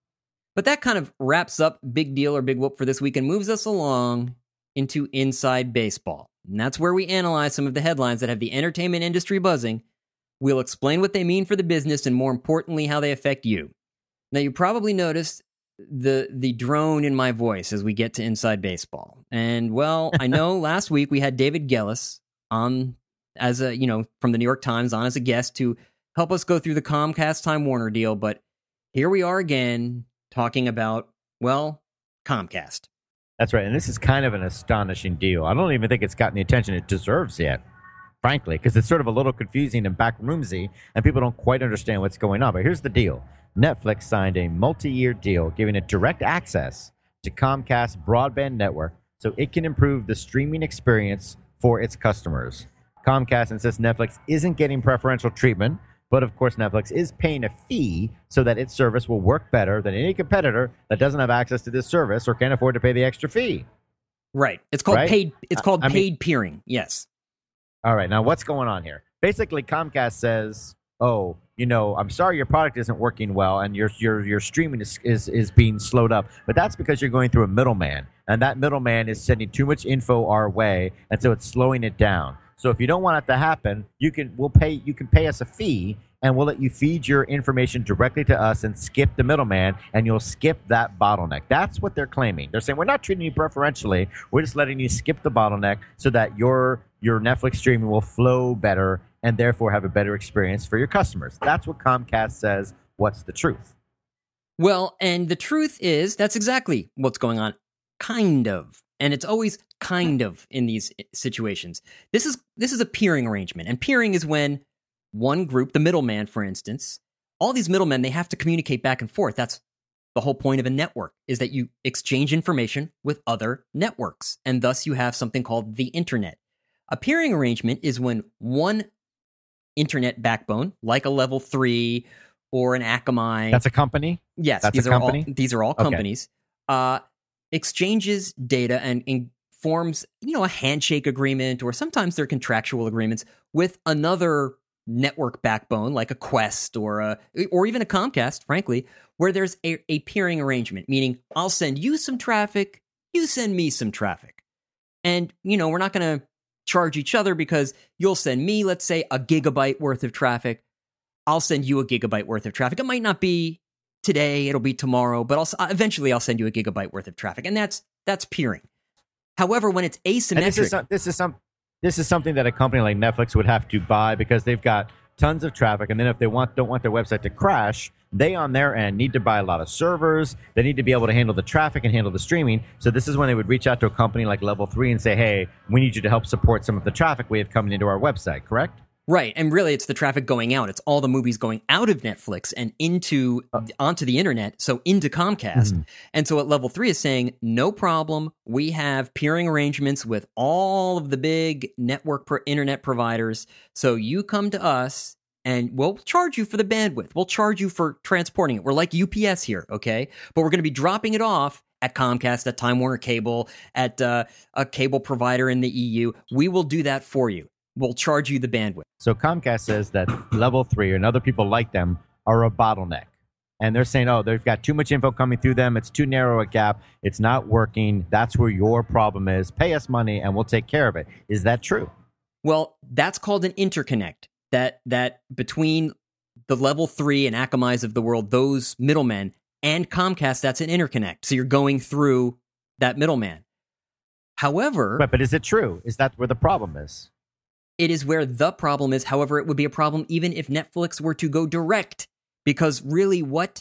But that kind of wraps up Big Deal or Big Whoop for this week and moves us along into Inside Baseball. And that's where we analyze some of the headlines that have the entertainment industry buzzing. We'll explain what they mean for the business and, more importantly, how they affect you. Now, you probably noticed the the drone in my voice as we get to Inside Baseball. And, well, I know last week we had David Gellis on as a, you know, from the New York Times on as a guest to help us go through the Comcast Time Warner deal. But here we are again talking about, well, Comcast. That's right. And this is kind of an astonishing deal. I don't even think it's gotten the attention it deserves yet, frankly, because it's sort of a little confusing and backroomsy, and people don't quite understand what's going on. But here's the deal. Netflix signed a multi-year deal giving it direct access to Comcast broadband network so it can improve the streaming experience for its customers. Comcast insists Netflix isn't getting preferential treatment, but of course Netflix is paying a fee so that its service will work better than any competitor that doesn't have access to this service or can't afford to pay the extra fee. Right. It's called Right? paid. It's called I mean- paid peering. Yes. All right, now what's going on here? Basically, Comcast says, "Oh, you know, I'm sorry your product isn't working well, and your your your streaming is is is being slowed up, but that's because you're going through a middleman, and that middleman is sending too much info our way, and so it's slowing it down. So if you don't want it to happen, you can we'll pay you can pay us a fee, and we'll let you feed your information directly to us and skip the middleman, and you'll skip that bottleneck." That's what they're claiming. They're saying we're not treating you preferentially. We're just letting you skip the bottleneck so that your your Netflix streaming will flow better and therefore have a better experience for your customers. That's what Comcast says. What's the truth? Well, and the truth is that's exactly what's going on. Kind of. And it's always kind of in these situations. This is this is a peering arrangement. And peering is when one group, the middleman, for instance, all these middlemen, they have to communicate back and forth. That's the whole point of a network, is that you exchange information with other networks. And thus you have something called the internet. A peering arrangement is when one internet backbone, like a Level three or an Akamai. That's a company? Yes, That's these a are company? all these are all Okay. companies. Uh, exchanges data and, and forms, you know, a handshake agreement, or sometimes they're contractual agreements with another network backbone, like a Quest or a or even a Comcast, frankly, where there's a, a peering arrangement, meaning I'll send you some traffic, you send me some traffic, and you know we're not going to charge each other because you'll send me, let's say, a gigabyte worth of traffic. I'll send you a gigabyte worth of traffic. It might not be today, it'll be tomorrow, but I'll eventually I'll send you a gigabyte worth of traffic, and that's that's peering. However, when it's asymmetric, And this is some, this is some this is something that a company like Netflix would have to buy because they've got tons of traffic, and then if they want don't want their website to crash, they on their end need to buy a lot of servers. They need to be able to handle the traffic and handle the streaming. So this is when they would reach out to a company like Level three and say, "Hey, we need you to help support some of the traffic we have coming into our website." Correct? right? And really, it's the traffic going out. It's all the movies going out of Netflix and into onto the internet, so into Comcast. Mm-hmm. And so, what Level Three is saying, no problem. We have peering arrangements with all of the big network pro- internet providers. So you come to us, and we'll charge you for the bandwidth. We'll charge you for transporting it. We're like U P S here, okay? But we're going to be dropping it off at Comcast, at Time Warner Cable, at uh, a cable provider in the E U. We will do that for you. We'll charge you the bandwidth. So Comcast says that Level three and other people like them are a bottleneck. and they're saying, oh, they've got too much info coming through them. It's too narrow a gap. It's not working. That's where your problem is. Pay us money and we'll take care of it. Is that true? Well, that's called an interconnect. That that between the level three and Akamai's of the world, those middlemen, and Comcast, that's an interconnect. So you're going through that middleman. However... But, but is it true? Is that where the problem is? It is where the problem is. However, it would be a problem even if Netflix were to go direct. Because really what,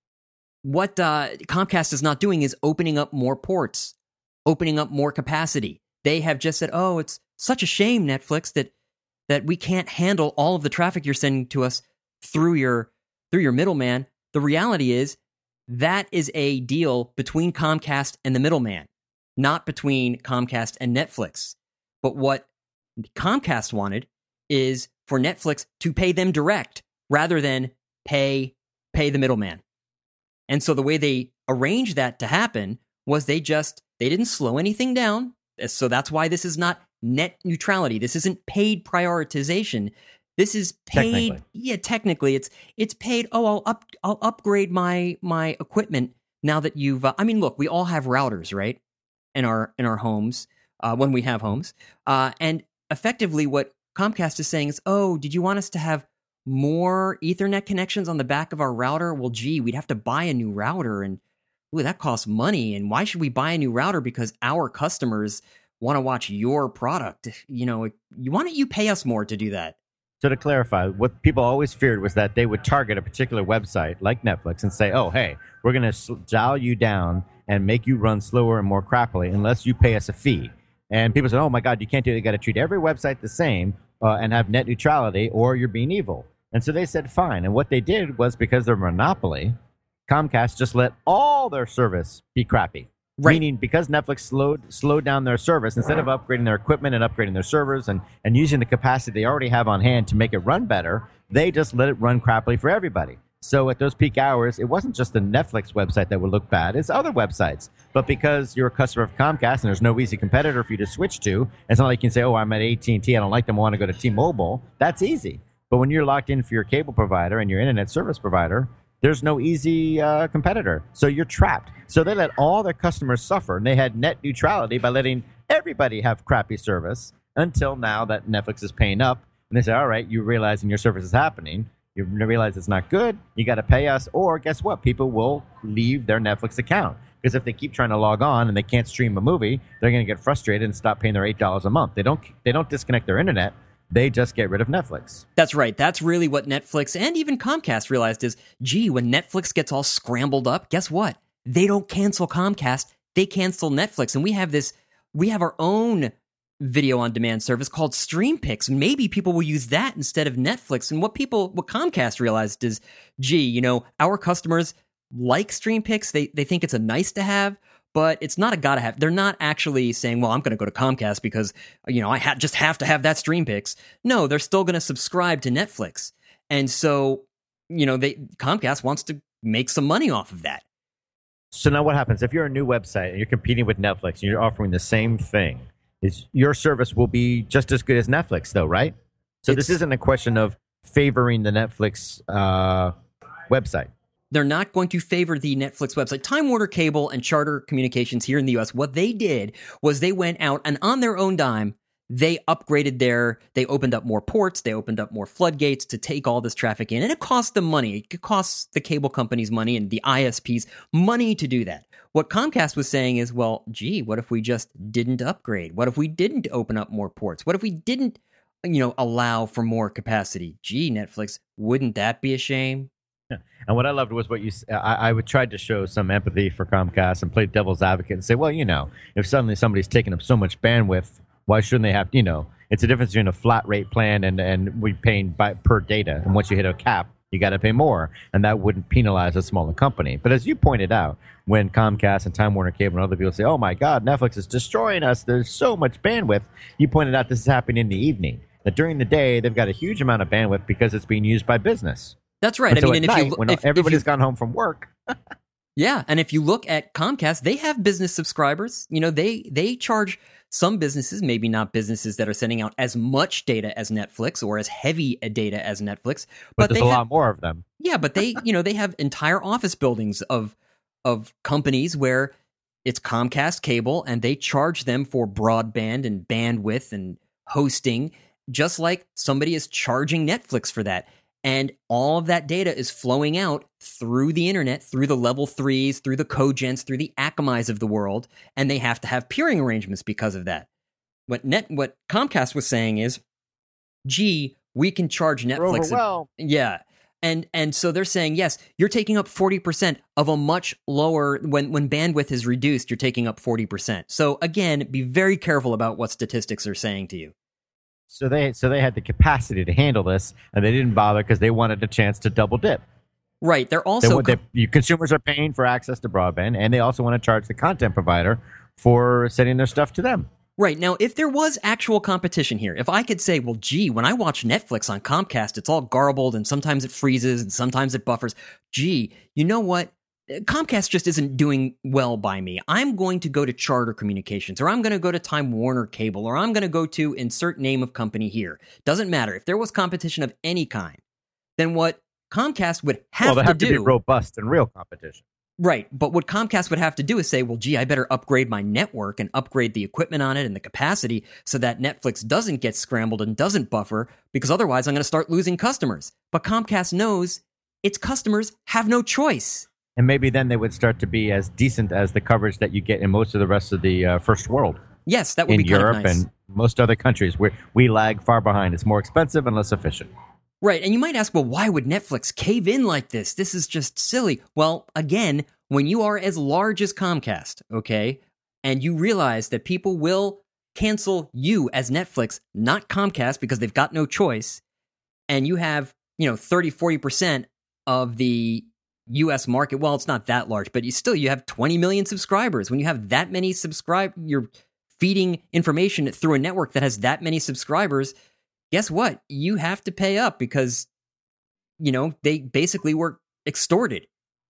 what uh, Comcast is not doing is opening up more ports, opening up more capacity. They have just said, oh, it's such a shame, Netflix, that that we can't handle all of the traffic you're sending to us through your through your middleman. The reality is that is a deal between Comcast and the middleman, not between Comcast and Netflix. But what Comcast wanted is for Netflix to pay them direct rather than pay pay the middleman. And so the way they arranged that to happen was they just they didn't slow anything down. So that's why this is not net neutrality. This isn't paid prioritization. This is paid. Technically. Yeah, technically, it's it's paid. Oh, I'll up I'll upgrade my my equipment now that you've. Uh, I mean, look, we all have routers, right? In our in our homes uh, when we have homes, uh, and effectively, what Comcast is saying is, oh, did you want us to have more Ethernet connections on the back of our router? Well, gee, we'd have to buy a new router, and ooh, that costs money. And why should we buy a new router? Because our customers want to watch your product. You know, you why don't you pay us more to do that? So to clarify, what people always feared was that they would target a particular website like Netflix and say, oh, hey, we're going to dial you down and make you run slower and more crappily unless you pay us a fee. And people said, oh, my God, you can't do it. You got to treat every website the same uh, and have net neutrality or you're being evil. And so they said, fine. And what they did was because they're a monopoly, Comcast just let all their service be crappy. Right. Meaning because Netflix slowed slowed down their service, instead of upgrading their equipment and upgrading their servers and, and using the capacity they already have on hand to make it run better, they just let it run crappily for everybody. So at those peak hours, it wasn't just the Netflix website that would look bad, it's other websites. But because you're a customer of Comcast and there's no easy competitor for you to switch to, it's not like you can say, oh, I'm at A T and T, I don't like them, I want to go to T-Mobile. That's easy. But when you're locked in for your cable provider and your internet service provider, there's no easy uh, competitor. So you're trapped. So they let all their customers suffer, and they had net neutrality by letting everybody have crappy service until now that Netflix is paying up. And they say, all right, you realize your service is happening. You realize it's not good. You got to pay us. Or guess what? People will leave their Netflix account. Because if they keep trying to log on and they can't stream a movie, they're going to get frustrated and stop paying their eight dollars a month. They don't, they don't disconnect their internet. They just get rid of Netflix. That's right. That's really what Netflix and even Comcast realized is, gee, when Netflix gets all scrambled up, guess what? They don't cancel Comcast. They cancel Netflix. And we have this, we have our own video on demand service called StreamPix. Maybe people will use that instead of Netflix. And what people, what Comcast realized is, gee, you know, our customers like StreamPix. They, they think it's a nice to have. But it's not a gotta have. They're not actually saying, well, I'm going to go to Comcast because, you know, I ha- just have to have that StreamPix. No, they're still going to subscribe to Netflix. And so, you know, they Comcast wants to make some money off of that. So now what happens? If you're a new website and you're competing with Netflix and you're offering the same thing, is your service will be just as good as Netflix, though, right? So it's, this isn't a question of favoring the Netflix uh, website. They're not going to favor the Netflix website. Time Warner Cable and Charter Communications here in the U S, what they did was they went out and on their own dime, they upgraded their, they opened up more ports, they opened up more floodgates to take all this traffic in, and it cost them money. It costs the cable companies money and the I S Ps money to do that. What Comcast was saying is, well, gee, what if we just didn't upgrade? What if we didn't open up more ports? What if we didn't, you know, allow for more capacity? Gee, Netflix, wouldn't that be a shame? And what I loved was what you, I, I would try to show some empathy for Comcast and play devil's advocate and say, well, you know, if suddenly somebody's taking up so much bandwidth, why shouldn't they have, you know, it's a difference between a flat rate plan and, and we paying by, per data. And once you hit a cap, you got to pay more. And that wouldn't penalize a smaller company. But as you pointed out, when Comcast and Time Warner Cable and other people say, oh my God, Netflix is destroying us, there's so much bandwidth, you pointed out this is happening in the evening. That during the day, they've got a huge amount of bandwidth because it's being used by business. That's right. So I mean, and night, if you when if, everybody's if you, gone home from work. yeah, and if you look at Comcast, they have business subscribers. You know, they they charge some businesses, maybe not businesses that are sending out as much data as Netflix or as heavy a data as Netflix, But, but, there's they a have, lot more of them. yeah, but they, you know, they have entire office buildings of of companies where it's Comcast cable and they charge them for broadband and bandwidth and hosting, just like somebody is charging Netflix for that. And all of that data is flowing out through the internet, through the level threes, through the Cogents, through the Akamais of the world, and they have to have peering arrangements because of that. What net, what Comcast was saying is, gee, we can charge We're Netflix. a- overwhelmed. yeah. And and so they're saying, yes, you're taking up forty percent of a much lower, when, when bandwidth is reduced, you're taking up forty percent. So again, be very careful about what statistics are saying to you. So they so they had the capacity to handle this, and they didn't bother because they wanted a chance to double dip. Right. They're They, also... want- they, you, consumers are paying for access to broadband, and they also want to charge the content provider for sending their stuff to them. Right. Now, if there was actual competition here, if I could say, well, gee, when I watch Netflix on Comcast, it's all garbled and sometimes it freezes and sometimes it buffers. Gee, you know what? Comcast just isn't doing well by me. I'm going to go to Charter Communications, or I'm going to go to Time Warner Cable, or I'm going to go to insert name of company here. Doesn't matter. If there was competition of any kind, then what Comcast would have well, they to have do... to be robust and real competition. Right, but what Comcast would have to do is say, well, gee, I better upgrade my network and upgrade the equipment on it and the capacity so that Netflix doesn't get scrambled and doesn't buffer, because otherwise I'm going to start losing customers. But Comcast knows its customers have no choice. And maybe then they would start to be as decent as the coverage that you get in most of the rest of the uh, first world. Yes, that would in be kind Europe of nice. and most other countries where we lag far behind. It's more expensive and less efficient. Right, and you might ask, well, why would Netflix cave in like this? This is just silly. Well, again, when you are as large as Comcast, okay, and you realize that people will cancel you as Netflix, not Comcast, because they've got no choice, and you have, you know, thirty, forty percent of the U S market, well, it's not that large, but you still, you have twenty million subscribers. When you have that many subscribe, you're feeding information through a network that has that many subscribers, guess what? You have to pay up because, you know, they basically were extorted.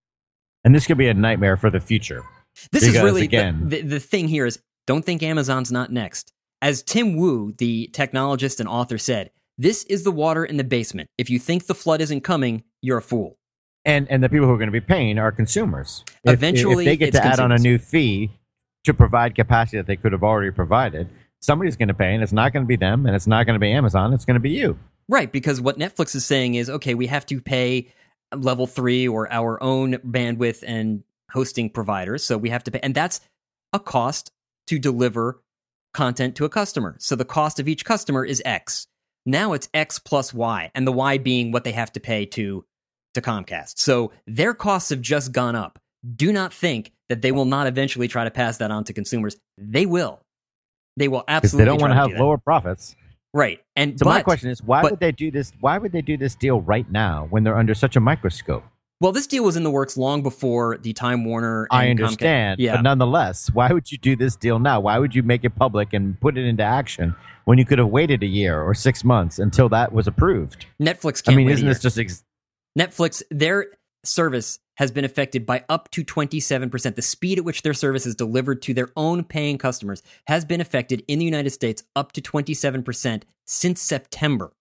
And this could be a nightmare for the future. This is Because, really, again- the, the, the thing here is, don't think Amazon's not next. As Tim Wu, the technologist and author, said, this is the water in the basement. If you think the flood isn't coming, you're a fool. And and the people who are going to be paying are consumers. If- Eventually, if they get it's to add on a consumers. new fee to provide capacity that they could have already provided, somebody's going to pay, and it's not going to be them, and it's not going to be Amazon. It's going to be you. Right, because what Netflix is saying is, okay, we have to pay level three or our own bandwidth and hosting providers. So we have to pay, and that's a cost to deliver content to a customer. So the cost of each customer is X. Now it's X plus Y, and the Y being what they have to pay to, to Comcast. So their costs have just gone up. Do not think that they will not eventually try to pass that on to consumers. They will. They will Because absolutely they don't try want to to have do that. lower profits. Right. And So but, my question is, why but- would they do this? Why would they do this deal right now when they're under such a microscope? Well, this deal was in the works long before the Time Warner. And I Comcast- understand, Yeah. but nonetheless, why would you do this deal now? Why would you make it public and put it into action when you could have waited a year or six months until that was approved? Netflix can't I mean, wait a isn't year. this just ex- Netflix, their service has been affected by up to twenty-seven percent. The speed at which their service is delivered to their own paying customers has been affected in the United States up to twenty-seven percent since September.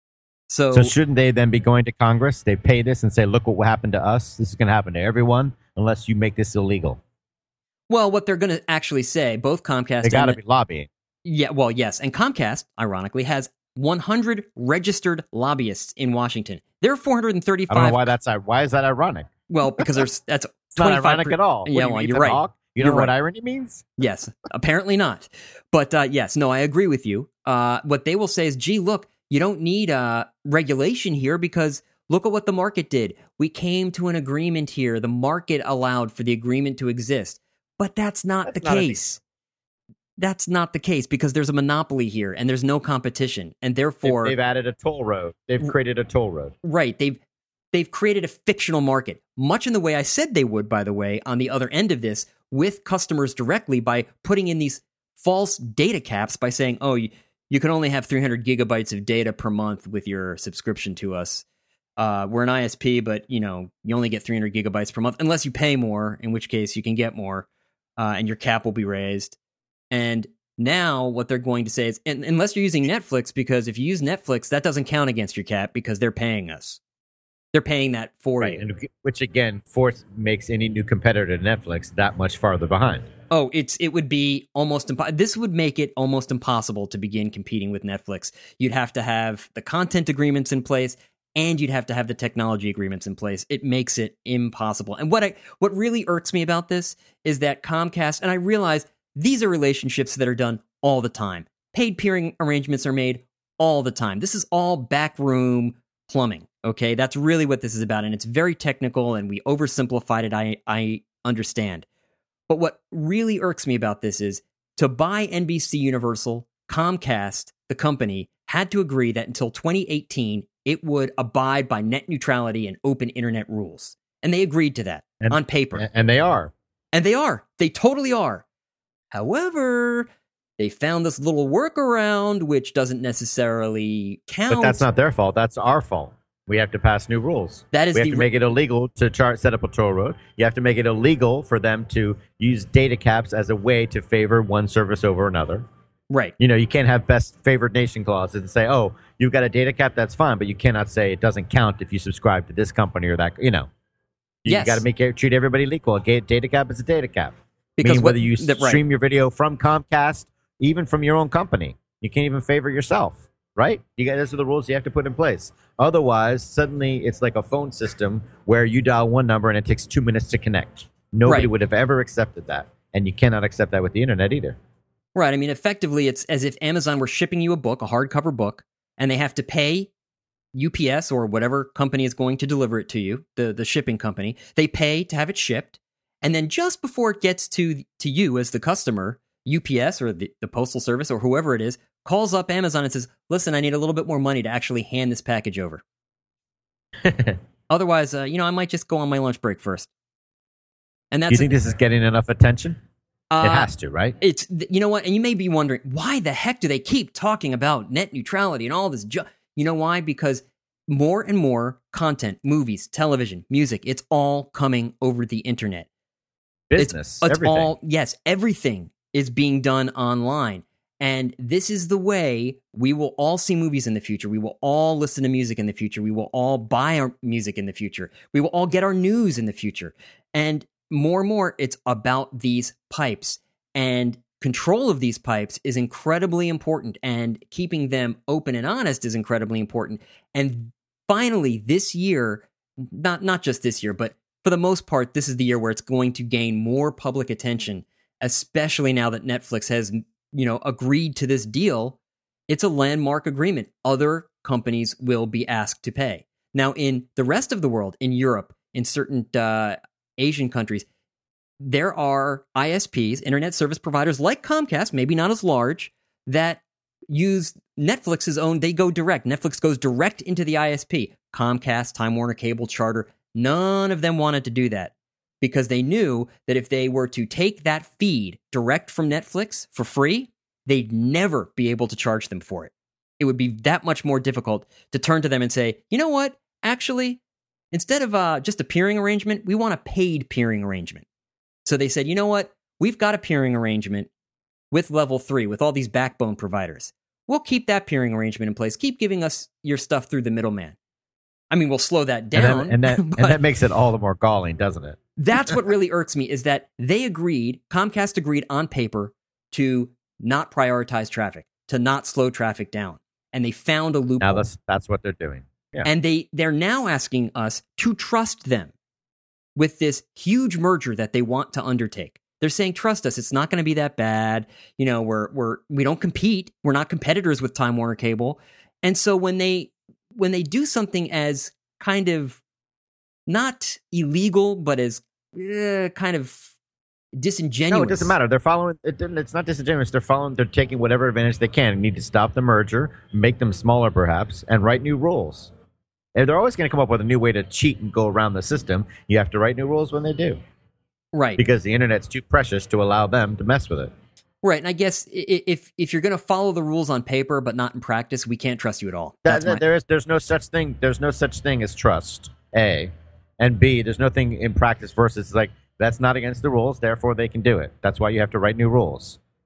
So, so? Shouldn't they then be going to Congress? They pay this and say, "Look what happened to us. This is going to happen to everyone unless you make this illegal." well, what they're going to actually say, both Comcast They got to and be lobbying. yeah, well, yes, and Comcast, ironically, has one hundred registered lobbyists in Washington. There are four hundred I don't know thirty-five. why that's why is that ironic? Well, because there's that's It's not twenty-five ironic per- at all. What, Yeah, do you well, mean, you're Ethan right. Hawke? You You're know what right. irony means? Yes, apparently not. But uh, yes, no, I agree with you. Uh, what they will say is, gee, look, you don't need uh, regulation here because look at what the market did. We came to an agreement here. The market allowed for the agreement to exist. But that's not That's the not a big- case. That's not the case because there's a monopoly here and there's no competition. And They've, therefore, they've added a toll road. They've created a toll road. right, they've they've created a fictional market, much in the way I said they would, by the way, on the other end of this, with customers directly by putting in these false data caps by saying, oh, you, you can only have three hundred gigabytes of data per month with your subscription to us. Uh, we're an I S P, but you know you only get three hundred gigabytes per month unless you pay more, in which case you can get more, uh, and your cap will be raised. And Now, what they're going to say is, and, unless you're using Netflix, because if you use Netflix, that doesn't count against your cap because they're paying us. They're paying that for right, you. And which, again, force makes any new competitor to Netflix that much farther behind. Oh, it's it would be almost impo- this would make it almost impossible to begin competing with Netflix. You'd have to have the content agreements in place, and you'd have to have the technology agreements in place. It makes it impossible. And what I what really irks me about this is that Comcast, and I realize these are relationships that are done all the time. Paid peering arrangements are made all the time. This is all backroom plumbing, okay? That's really what this is about, and it's very technical, and we oversimplified it, I, I understand. But what really irks me about this is, to buy N B C Universal, Comcast, the company, had to agree that until twenty eighteen, it would abide by net neutrality and open internet rules. And they agreed to that and, on paper. And they are. And they are. They totally are. However, they found this little workaround, which doesn't necessarily count. But that's not their fault. That's our fault. We have to pass new rules. That is we have the to make it illegal to chart, set up a toll road. You have to make it illegal for them to use data caps as a way to favor one service over another. Right. You know, you can't have best favored nation clauses and say, oh, you've got a data cap, that's fine, but you cannot say it doesn't count if you subscribe to this company or that, you know. You yes. got to make it, treat everybody equal. A data cap is a data cap. Because Meaning what, whether you the, right. stream your video from Comcast, even from your own company, you can't even favor yourself, right? You got those are the rules you have to put in place. Otherwise, suddenly it's like a phone system where you dial one number and it takes two minutes to connect. Nobody right. would have ever accepted that, and you cannot accept that with the internet either. Right. I mean, effectively, it's as if Amazon were shipping you a book, a hardcover book, and they have to pay U P S or whatever company is going to deliver it to you, the, the shipping company. They pay to have it shipped. And then just before it gets to to you as the customer, U P S or the, the Postal Service or whoever it is calls up Amazon and says, listen, I need a little bit more money to actually hand this package over. Otherwise, uh, you know, I might just go on my lunch break first. And that's you think this is getting enough attention? Uh, it has to, right? It's, you know what? And you may be wondering, why the heck do they keep talking about net neutrality and all this? Ju-? You know why? Because more and more content, movies, television, music, it's all coming over the internet. Business, it's, it's everything. All, yes, everything is being done online. And this is the way we will all see movies in the future. We will all listen to music in the future. We will all buy our music in the future. We will all get our news in the future. And more and more, it's about these pipes. And control of these pipes is incredibly important. And keeping them open and honest is incredibly important. And finally, this year, not, not just this year, but for the most part, this is the year where it's going to gain more public attention, especially now that Netflix has, you know, agreed to this deal. It's a landmark agreement. Other companies will be asked to pay. Now, in the rest of the world, in Europe, in certain uh, Asian countries, there are I S Ps, internet service providers like Comcast, maybe not as large, that use Netflix's own, they go direct. Netflix goes direct into the I S P. Comcast, Time Warner Cable, Charter, none of them wanted to do that because they knew that if they were to take that feed direct from Netflix for free, they'd never be able to charge them for it. It would be that much more difficult to turn to them and say, you know what, actually, instead of uh, just a peering arrangement, we want a paid peering arrangement. So they said, you know what, we've got a peering arrangement with Level three, with all these backbone providers. We'll keep that peering arrangement in place. Keep giving us your stuff through the middleman. I mean, we'll slow that down. And, that, and, that, and that makes it all the more galling, doesn't it? That's what really irks me, is that they agreed, Comcast agreed on paper to not prioritize traffic, to not slow traffic down. And they found a loophole. Now that's, that's what they're doing. Yeah. And they, they're now asking us to trust them with this huge merger that they want to undertake. They're saying, trust us, it's not going to be that bad. You know, we're, we're, we don't compete. We're not competitors with Time Warner Cable. And so when they, when they do something as kind of not illegal, but as uh, kind of disingenuous. No, it doesn't matter. They're following, it, it's not disingenuous. They're following, they're taking whatever advantage they can. You need to stop the merger, make them smaller perhaps, and write new rules. And they're always going to come up with a new way to cheat and go around the system. You have to write new rules when they do. Right. Because the internet's too precious to allow them to mess with it. Right, and I guess if if you're going to follow the rules on paper but not in practice, we can't trust you at all. That, my... there is there's no such thing. There's no such thing as trust. A, and B. There's nothing in practice versus like that's not against the rules. Therefore, they can do it. That's why you have to write new rules.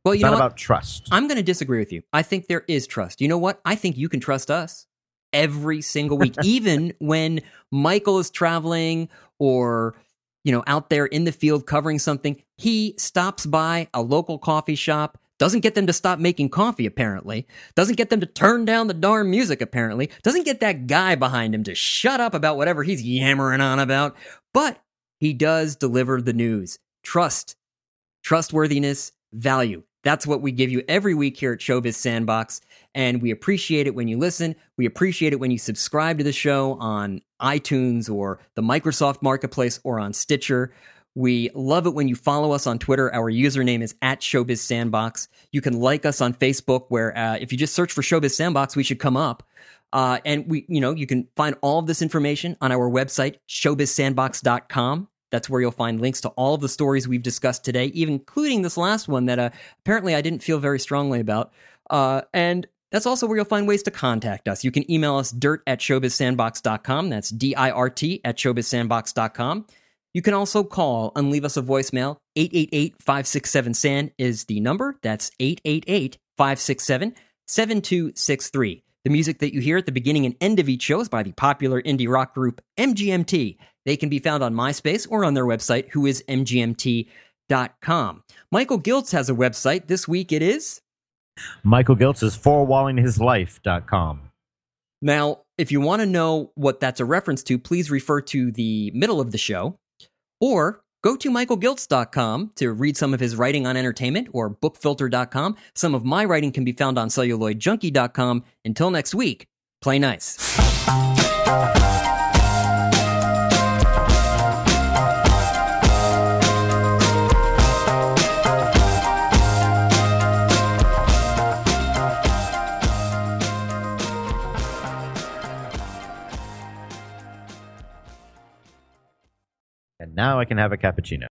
Well, It's you know not what? about trust. I'm going to disagree with you. I think there is trust. You know what? I think you can trust us every single week, even when Michael is traveling or, you know, out there in the field covering something. He stops by a local coffee shop, doesn't get them to stop making coffee, apparently, doesn't get them to turn down the darn music, apparently, doesn't get that guy behind him to shut up about whatever he's yammering on about, but he does deliver the news. Trust, trustworthiness, value. That's what we give you every week here at Showbiz Sandbox, and we appreciate it when you listen. We appreciate it when you subscribe to the show on iTunes or the Microsoft Marketplace or on Stitcher. We love it when you follow us on Twitter. Our username is at Showbiz Sandbox. You can like us on Facebook, where uh, if you just search for Showbiz Sandbox, we should come up. Uh, and we, you know, you can find all of this information on our website, showbiz sandbox dot com. That's where you'll find links to all of the stories we've discussed today, even including this last one that uh, apparently I didn't feel very strongly about. Uh, and that's also where you'll find ways to contact us. You can email us dirt at showbiz sandbox dot com. That's D I R T at showbiz sandbox dot com. You can also call and leave us a voicemail. eight eight eight, five six seven, S A N is the number. That's eight eight eight, five six seven, seven two six three. The music that you hear at the beginning and end of each show is by the popular indie rock group M G M T. They can be found on MySpace or on their website, who is M G M T dot com. Michael Giltz has a website. This week it is Michael Giltz is four walling his life dot com. Now, if you want to know what that's a reference to, please refer to the middle of the show, or go to michael giltz dot com to read some of his writing on entertainment, or book filter dot com. Some of my writing can be found on celluloid junkie dot com. Until next week, play nice. And now I can have a cappuccino.